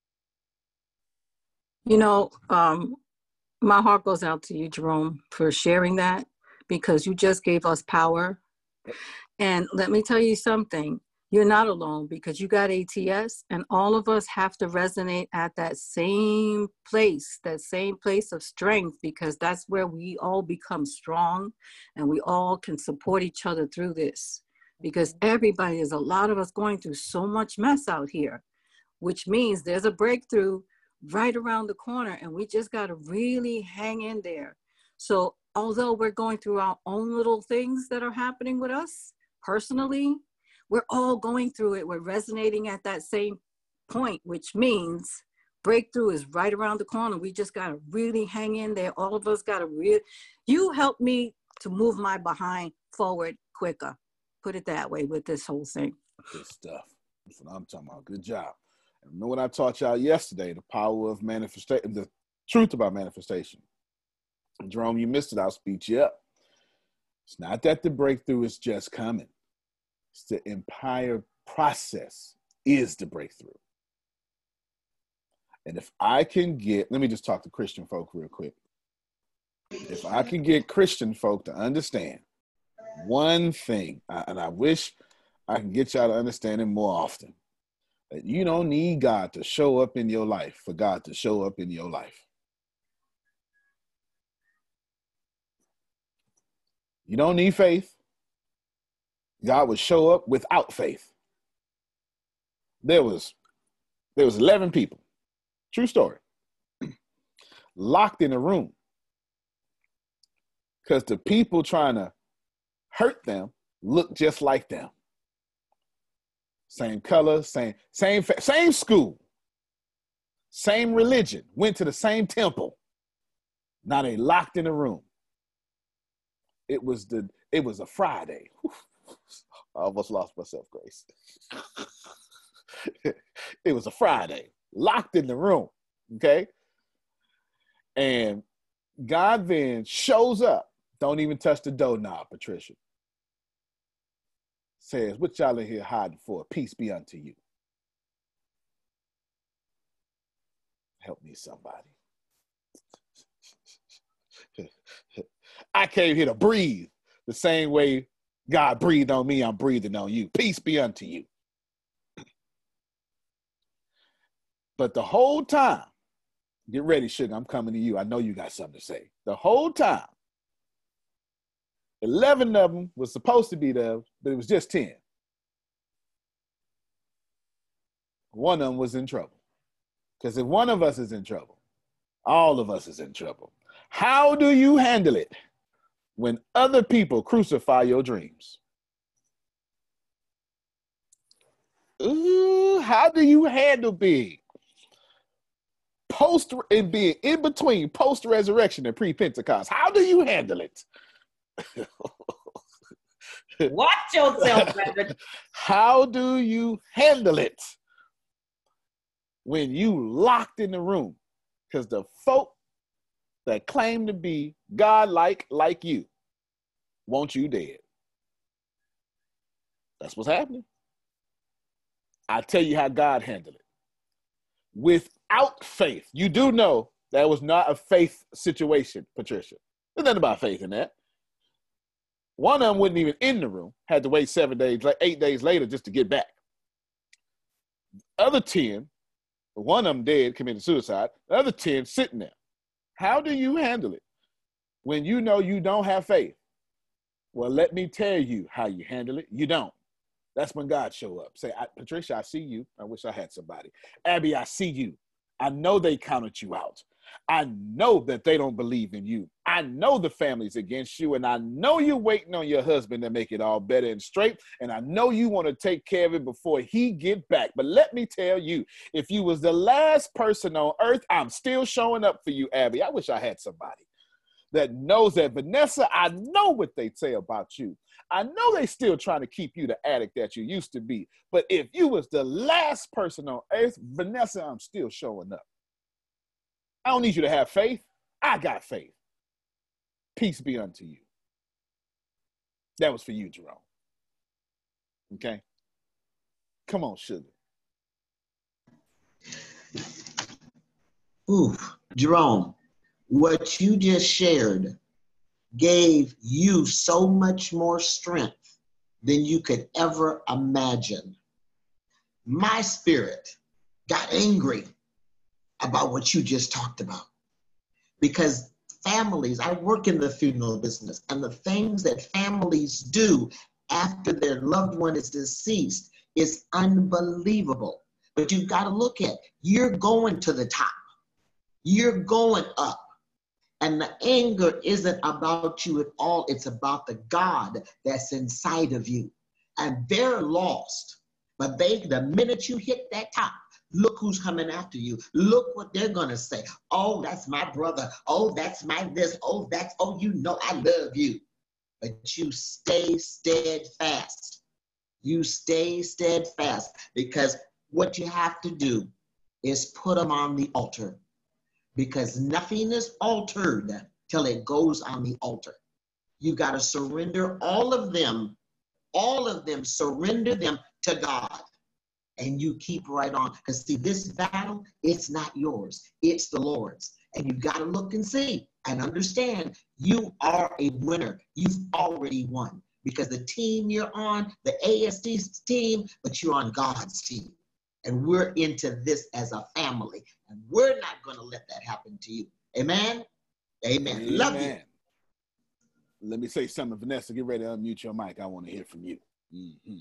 L: You know, my heart goes out to you, Jerome, for sharing that, because you just gave us power. And let me tell you something. You're not alone, because you got ATS, and all of us have to resonate at that same place of strength, because that's where we all become strong and we all can support each other through this. Because everybody, there's a lot of us going through so much mess out here, which means there's a breakthrough right around the corner, and we just got to really hang in there. So although we're going through our own little things that are happening with us personally, we're all going through it. We're resonating at that same point, which means breakthrough is right around the corner. We just got to really hang in there. All of us got to you helped me to move my behind forward quicker. Put it that way with this whole thing.
B: Good stuff. That's what I'm talking about. Good job. And remember what I taught y'all yesterday, the power of manifestation, the truth about manifestation. Jerome, you missed it. I'll speed you up. It's not that the breakthrough is just coming. It's the entire process is the breakthrough. And if I can get, let me just talk to Christian folk real quick. If I can get Christian folk to understand one thing, and I wish I can get y'all to understand it more often, that you don't need God to show up in your life for God to show up in your life. You don't need faith. God would show up without faith. There was 11 people, true story, locked in a room because the people trying to hurt them look just like them. Same color, same school, same religion, went to the same temple. Now they locked in a room. It was a Friday. I almost lost myself, Grace. It was a Friday, locked in the room, okay? And God then shows up. Don't even touch the doorknob, Patricia. Says, what y'all in here hiding for? Peace be unto you. Help me, somebody. I came here to breathe the same way God breathed on me, I'm breathing on you. Peace be unto you. But the whole time, get ready, sugar, I'm coming to you. I know you got something to say. The whole time, 11 of them was supposed to be there, but it was just 10. One of them was in trouble. Because if one of us is in trouble, all of us is in trouble. How do you handle it when other people crucify your dreams? Ooh, how do you handle being in between post-resurrection and pre-Pentecost? How do you handle it?
G: Watch yourself, brother.
B: How do you handle it when you locked in the room? Because the folk that claim to be God-like like you want you dead. That's what's happening. I tell you how God handled it. Without faith, you do know that was not a faith situation, Patricia. There's nothing about faith in that. One of them wasn't even in the room, had to wait 8 days later just to get back. Other 10, one of them dead, committed suicide. The other 10 sitting there. How do you handle it when you know you don't have faith? Well, let me tell you how you handle it. You don't. That's when God show up. Say, Patricia, I see you. I wish I had somebody. Abby, I see you. I know they counted you out. I know that they don't believe in you. I know the family's against you, and I know you're waiting on your husband to make it all better and straight, and I know you want to take care of it before he get back. But let me tell you, if you was the last person on earth, I'm still showing up for you, Abby. I wish I had somebody that knows that. Vanessa, I know what they say about you. I know they still trying to keep you the addict that you used to be. But if you was the last person on earth, Vanessa, I'm still showing up. I don't need you to have faith. I got faith. Peace be unto you. That was for you, Jerome. Okay? Come on, sugar.
O: Ooh, Jerome, what you just shared gave you so much more strength than you could ever imagine. My spirit got angry about what you just talked about, because families, I work in the funeral business, and the things that families do after their loved one is deceased is unbelievable. But you've got to look at, you're going to the top. You're going up. And the anger isn't about you at all. It's about the God that's inside of you. And they're lost. But the minute you hit that top, look who's coming after you. Look what they're going to say. Oh, that's my brother. Oh, that's my this. Oh, you know I love you. But you stay steadfast. You stay steadfast, because what you have to do is put them on the altar, because nothing is altered till it goes on the altar. You got to surrender all of them, surrender them to God. And you keep right on. Because see, this battle, it's not yours. It's the Lord's. And you've got to look and see and understand you are a winner. You've already won. Because the team you're on, the ASD team, but you're on God's team. And we're into this as a family. And we're not going to let that happen to you. Amen? Amen.
B: Amen.
O: Love you.
B: Let me say something. Vanessa, get ready to unmute your mic. I want to hear from you. Mm-hmm.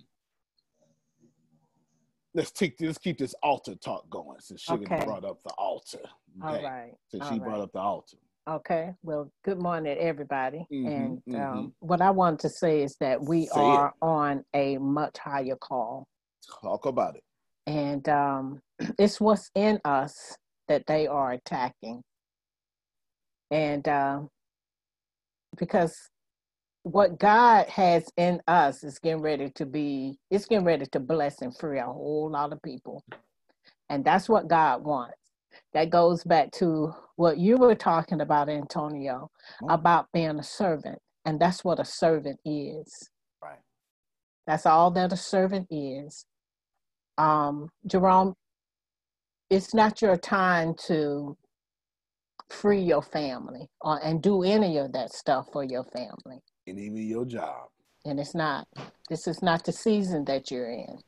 B: Let's keep this altar talk going, since Sugar brought up the altar. Okay?
P: All right.
B: Since she brought up the altar.
P: Okay. Well, good morning, everybody. What I want to say is that we are on a much higher call.
B: Talk about it.
P: And it's what's in us that they are attacking. And because what God has in us is getting ready to bless and free a whole lot of people. And that's what God wants. That goes back to what you were talking about, Antonio, about being a servant. And that's what a servant is.
B: Right.
P: That's all that a servant is. Jerome, it's not your time to free your family and do any of that stuff for your family.
B: And even your job.
P: And it's not. This is not the season that you're in.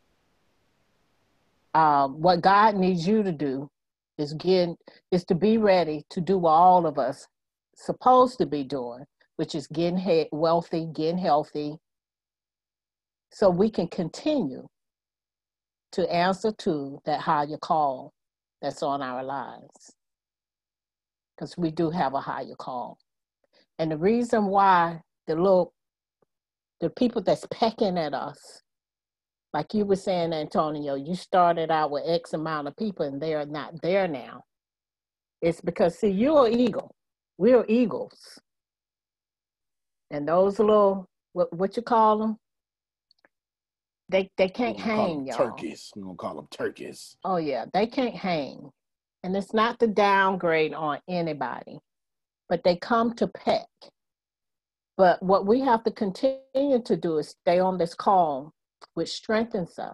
P: What God needs you to do is to be ready to do what all of us supposed to be doing, which is getting wealthy, getting healthy, so we can continue to answer to that higher call that's on our lives. Because we do have a higher call. And the reason why the people that's pecking at us, like you were saying, Antonio, you started out with X amount of people and they are not there now. It's because, see, you're an eagle. We're eagles. And those little, what you call them? They can't hang, y'all.
B: Turkeys. We're going to call them turkeys.
P: Oh, yeah. They can't hang. And it's not to downgrade on anybody, but they come to peck. But what we have to continue to do is stay on this call, which strengthens us.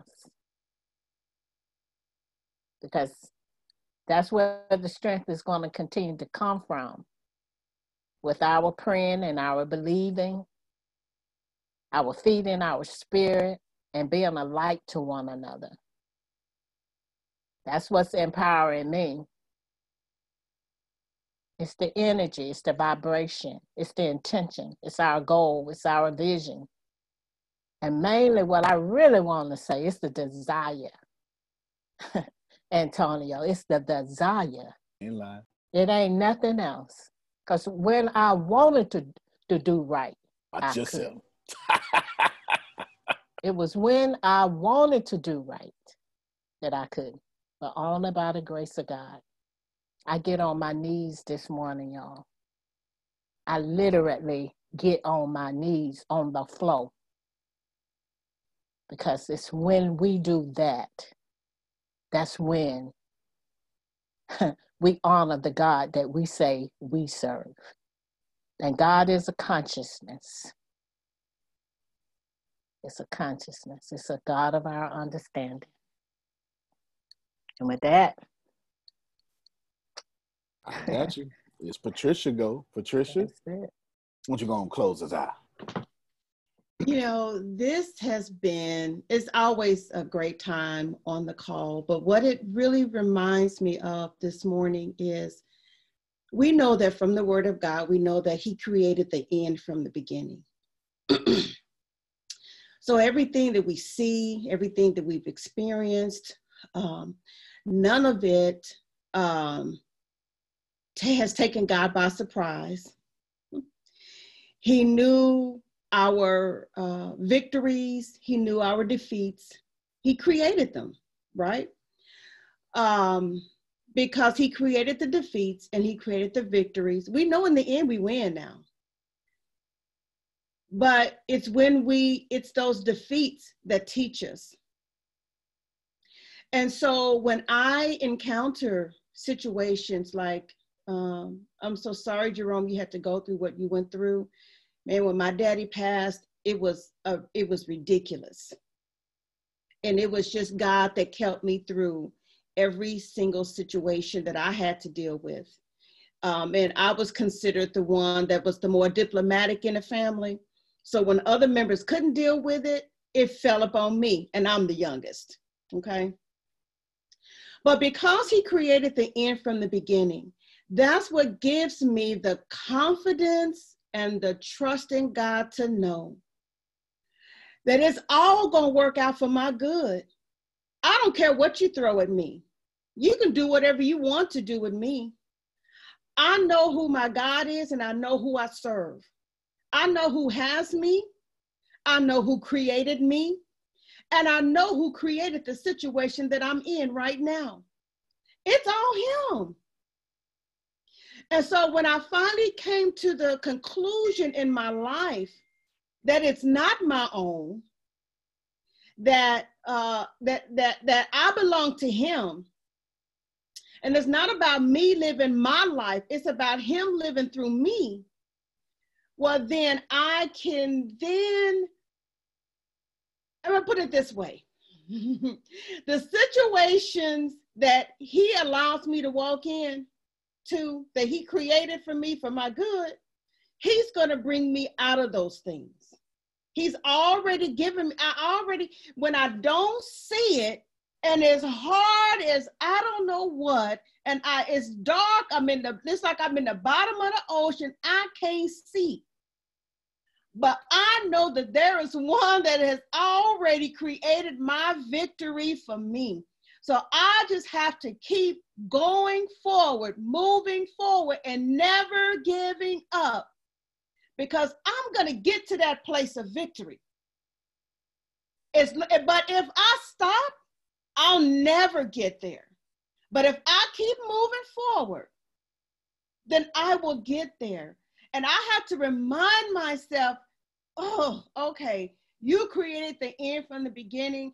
P: Because that's where the strength is going to continue to come from. With our praying and our believing our feeding our spirit, and being a light to one another. That's what's empowering me. It's the energy, it's the vibration, it's the intention, it's our goal, it's our vision. And mainly what I really want to say is the desire. Antonio, it's the desire.
B: Ain't lying.
P: It ain't nothing else. Because when I wanted to do right,
B: I yourself.
P: It was when I wanted to do right that I couldn't. But only by the grace of God. I get on my knees this morning, y'all. I literally get on my knees on the floor. Because it's when we do that, that's when we honor the God that we say we serve. And God is a consciousness. It's a consciousness. It's a God of our understanding. And with that,
B: I got you. It's Patricia go. Patricia, why don't you go and close us out?
Q: You know, this has been, it's always a great time on the call, but what it really reminds me of this morning is we know that from the Word of God, we know that He created the end from the beginning. So everything that we see, everything that we've experienced, none of it has taken God by surprise. He knew our victories. He knew our defeats. He created them, right? Because He created the defeats and He created the victories. We know in the end we win now. But it's it's those defeats that teach us. And so when I encounter situations like, I'm so sorry, Jerome, you had to go through what you went through. Man, when my daddy passed, it was ridiculous. And it was just God that kept me through every single situation that I had to deal with. And I was considered the one that was the more diplomatic in the family. So when other members couldn't deal with it, it fell upon me, and I'm the youngest, okay? But because He created the end from the beginning, that's what gives me the confidence and the trust in God to know that it's all going to work out for my good. I don't care what you throw at me. You can do whatever you want to do with me. I know who my God is, and I know who I serve. I know who has me. I know who created me. And I know who created the situation that I'm in right now. It's all Him. And so when I finally came to the conclusion in my life that it's not my own, that I belong to Him, and it's not about me living my life, it's about Him living through me, well, then I can I'm gonna put it this way. The situations that He allows me to walk in to, that He created for me for my good, He's gonna bring me out of those things. He's already given me, when I don't see it, and as hard as I don't know what, and it's dark, it's like I'm in the bottom of the ocean, I can't see. But I know that there is one that has already created my victory for me. So I just have to keep going forward, moving forward, and never giving up, because I'm going to get to that place of victory. But if I stop, I'll never get there. But if I keep moving forward, then I will get there. And I have to remind myself, oh, okay, you created the end from the beginning.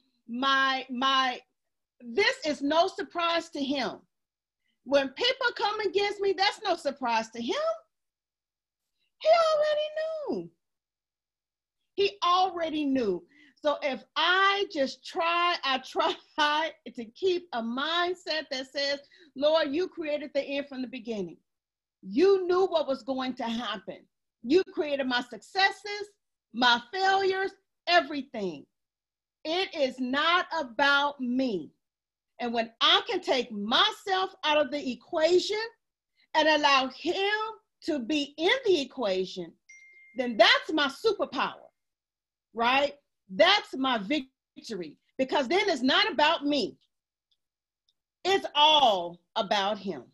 Q: This is no surprise to Him. When people come against me, that's no surprise to Him. He already knew. He already knew. So if I just try to keep a mindset that says, Lord, you created the end from the beginning. You knew what was going to happen. You created my successes. my failures, everything. It is not about me. And when I can take myself out of the equation and allow him to be in the equation, then that's my superpower, right? That's my victory, because then it's not about me. It's all about him.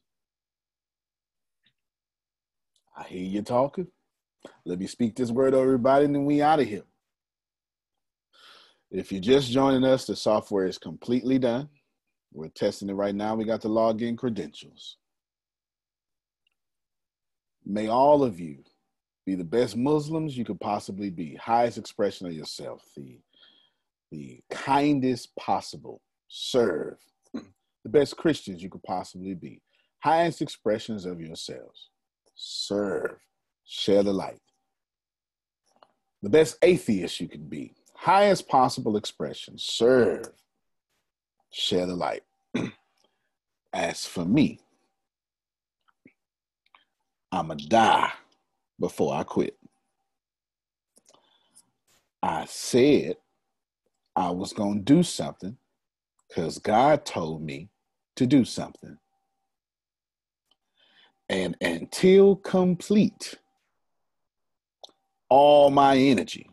B: I hear you talking. Let me speak this word to everybody, and then we out of here. If you're just joining us, the software is completely done. We're testing it right now. We got the login credentials. May all of you be the best Muslims you could possibly be, highest expression of yourself, the kindest possible, serve, the best Christians you could possibly be, highest expressions of yourselves, serve, share the light. The best atheist you can be, highest possible expression, serve, share the light. As for me, I'ma die before I quit. I said I was going to do something because God told me to do something. And until complete, all my energy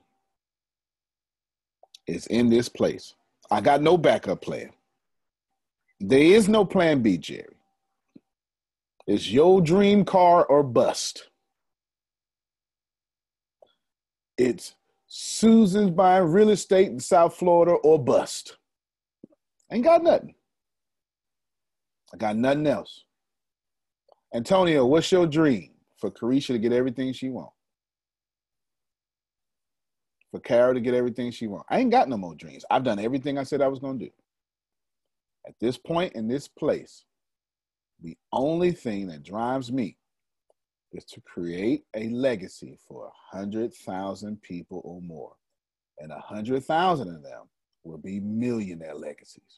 B: is in this place. I got no backup plan. There is no plan B, Jerry. It's your dream car or bust. It's Susan's buying real estate in South Florida or bust. Ain't got nothing. I got nothing else. Antonio, what's your dream? For Carisha to get everything she wants. For Carol to get everything she wants. I ain't got no more dreams. I've done everything I said I was going to do. At this point in this place, the only thing that drives me is to create a legacy for 100,000 people or more. And 100,000 of them will be millionaire legacies.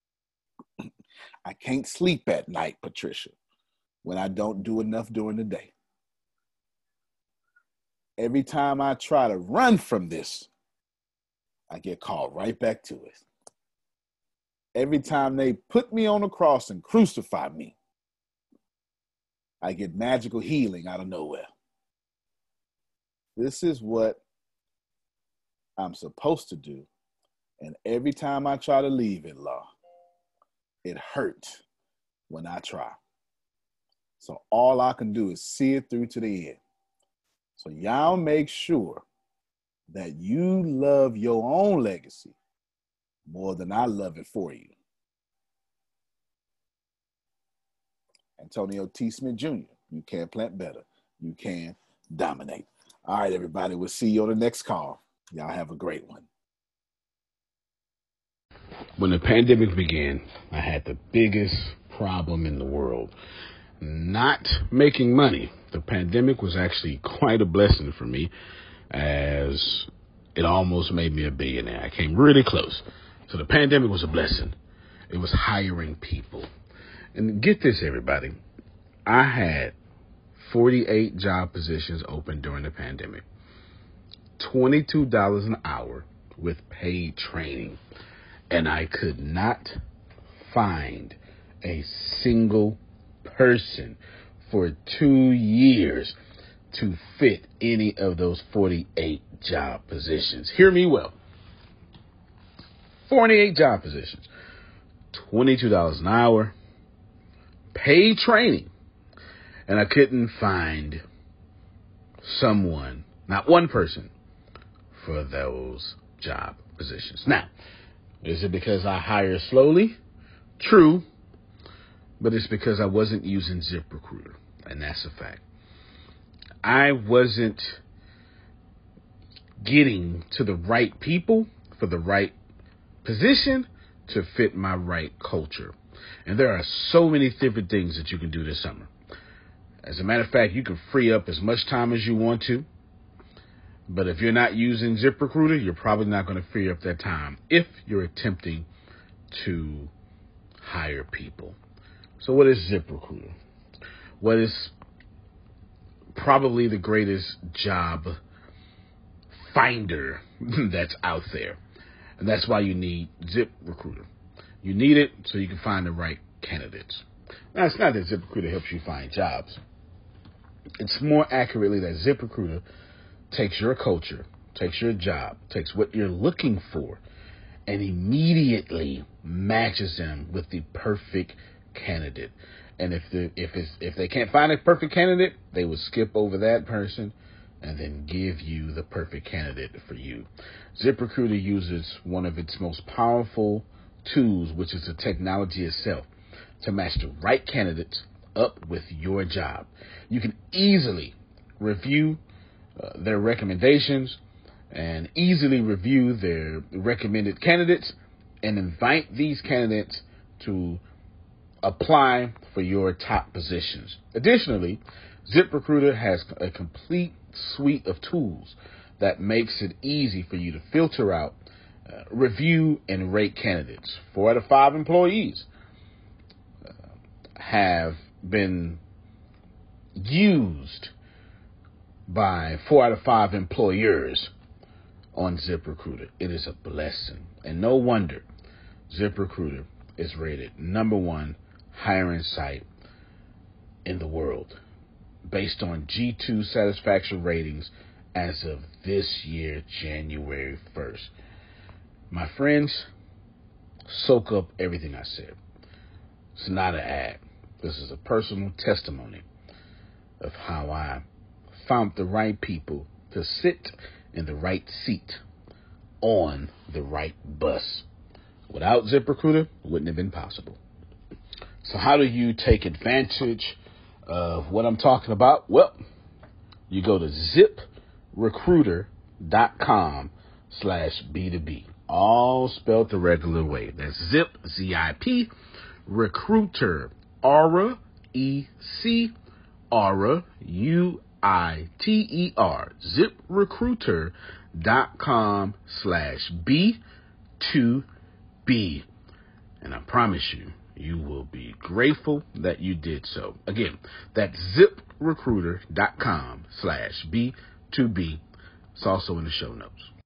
B: I can't sleep at night, Patricia, when I don't do enough during the day. Every time I try to run from this, I get called right back to it. Every time they put me on the cross and crucify me, I get magical healing out of nowhere. This is what I'm supposed to do. And every time I try to leave it, law, it hurts when I try. So all I can do is see it through to the end. So y'all make sure that you love your own legacy more than I love it for you. Antonio T. Smith Jr., you can plant better. You can dominate. All right, everybody, we'll see you on the next call. Y'all have a great one.
K: When the pandemic began, I had the biggest problem in the world. Not making money. The pandemic was actually quite a blessing for me, as it almost made me a billionaire. I came really close. So the pandemic was a blessing. It was hiring people. And get this, everybody. I had 48 job positions open during the pandemic. $22 an hour with paid training. And I could not find a single person for 2 years to fit any of those 48 job positions. Hear me well. 48 job positions. $22 an hour. Paid training. And I couldn't find someone, not one person, for those job positions. Now, is it because I hire slowly? True. But it's because I wasn't using ZipRecruiter. And that's a fact. I wasn't getting to the right people for the right position to fit my right culture. And there are so many different things that you can do this summer. As a matter of fact, you can free up as much time as you want to. But if you're not using ZipRecruiter, you're probably not going to free up that time if you're attempting to hire people. So what is ZipRecruiter? What is probably the greatest job finder that's out there. And that's why you need ZipRecruiter. You need it so you can find the right candidates. Now, it's not that ZipRecruiter helps you find jobs. It's more accurately that ZipRecruiter takes your culture, takes your job, takes what you're looking for, and immediately matches them with the perfect candidate. And if they can't find a perfect candidate, they will skip over that person and then give you the perfect candidate for you. ZipRecruiter uses one of its most powerful tools, which is the technology itself, to match the right candidates up with your job. You can easily review their recommendations and easily review their recommended candidates and invite these candidates to apply for your top positions. Additionally, ZipRecruiter has a complete suite of tools that makes it easy for you to filter out, review, and rate candidates. 4 out of 5 employees have been used by 4 out of 5 employers on ZipRecruiter. It is a blessing. And no wonder ZipRecruiter is rated #1 hiring site in the world based on G2 satisfaction ratings as of this year, January 1st. My friends, soak up everything I said. It's not an ad. This is a personal testimony of how I found the right people to sit in the right seat on the right bus. Without ZipRecruiter, it wouldn't have been possible. So how do you take advantage of what I'm talking about? Well, you go to ZipRecruiter.com/B2B. All spelled the regular way. That's Zip, Z-I-P, Recruiter, Aura, E-C, Aura, U-I-T-E-R, ZipRecruiter.com/B2B. And I promise you, you will be grateful that you did so. Again, that's ZipRecruiter.com/B2B. It's also in the show notes.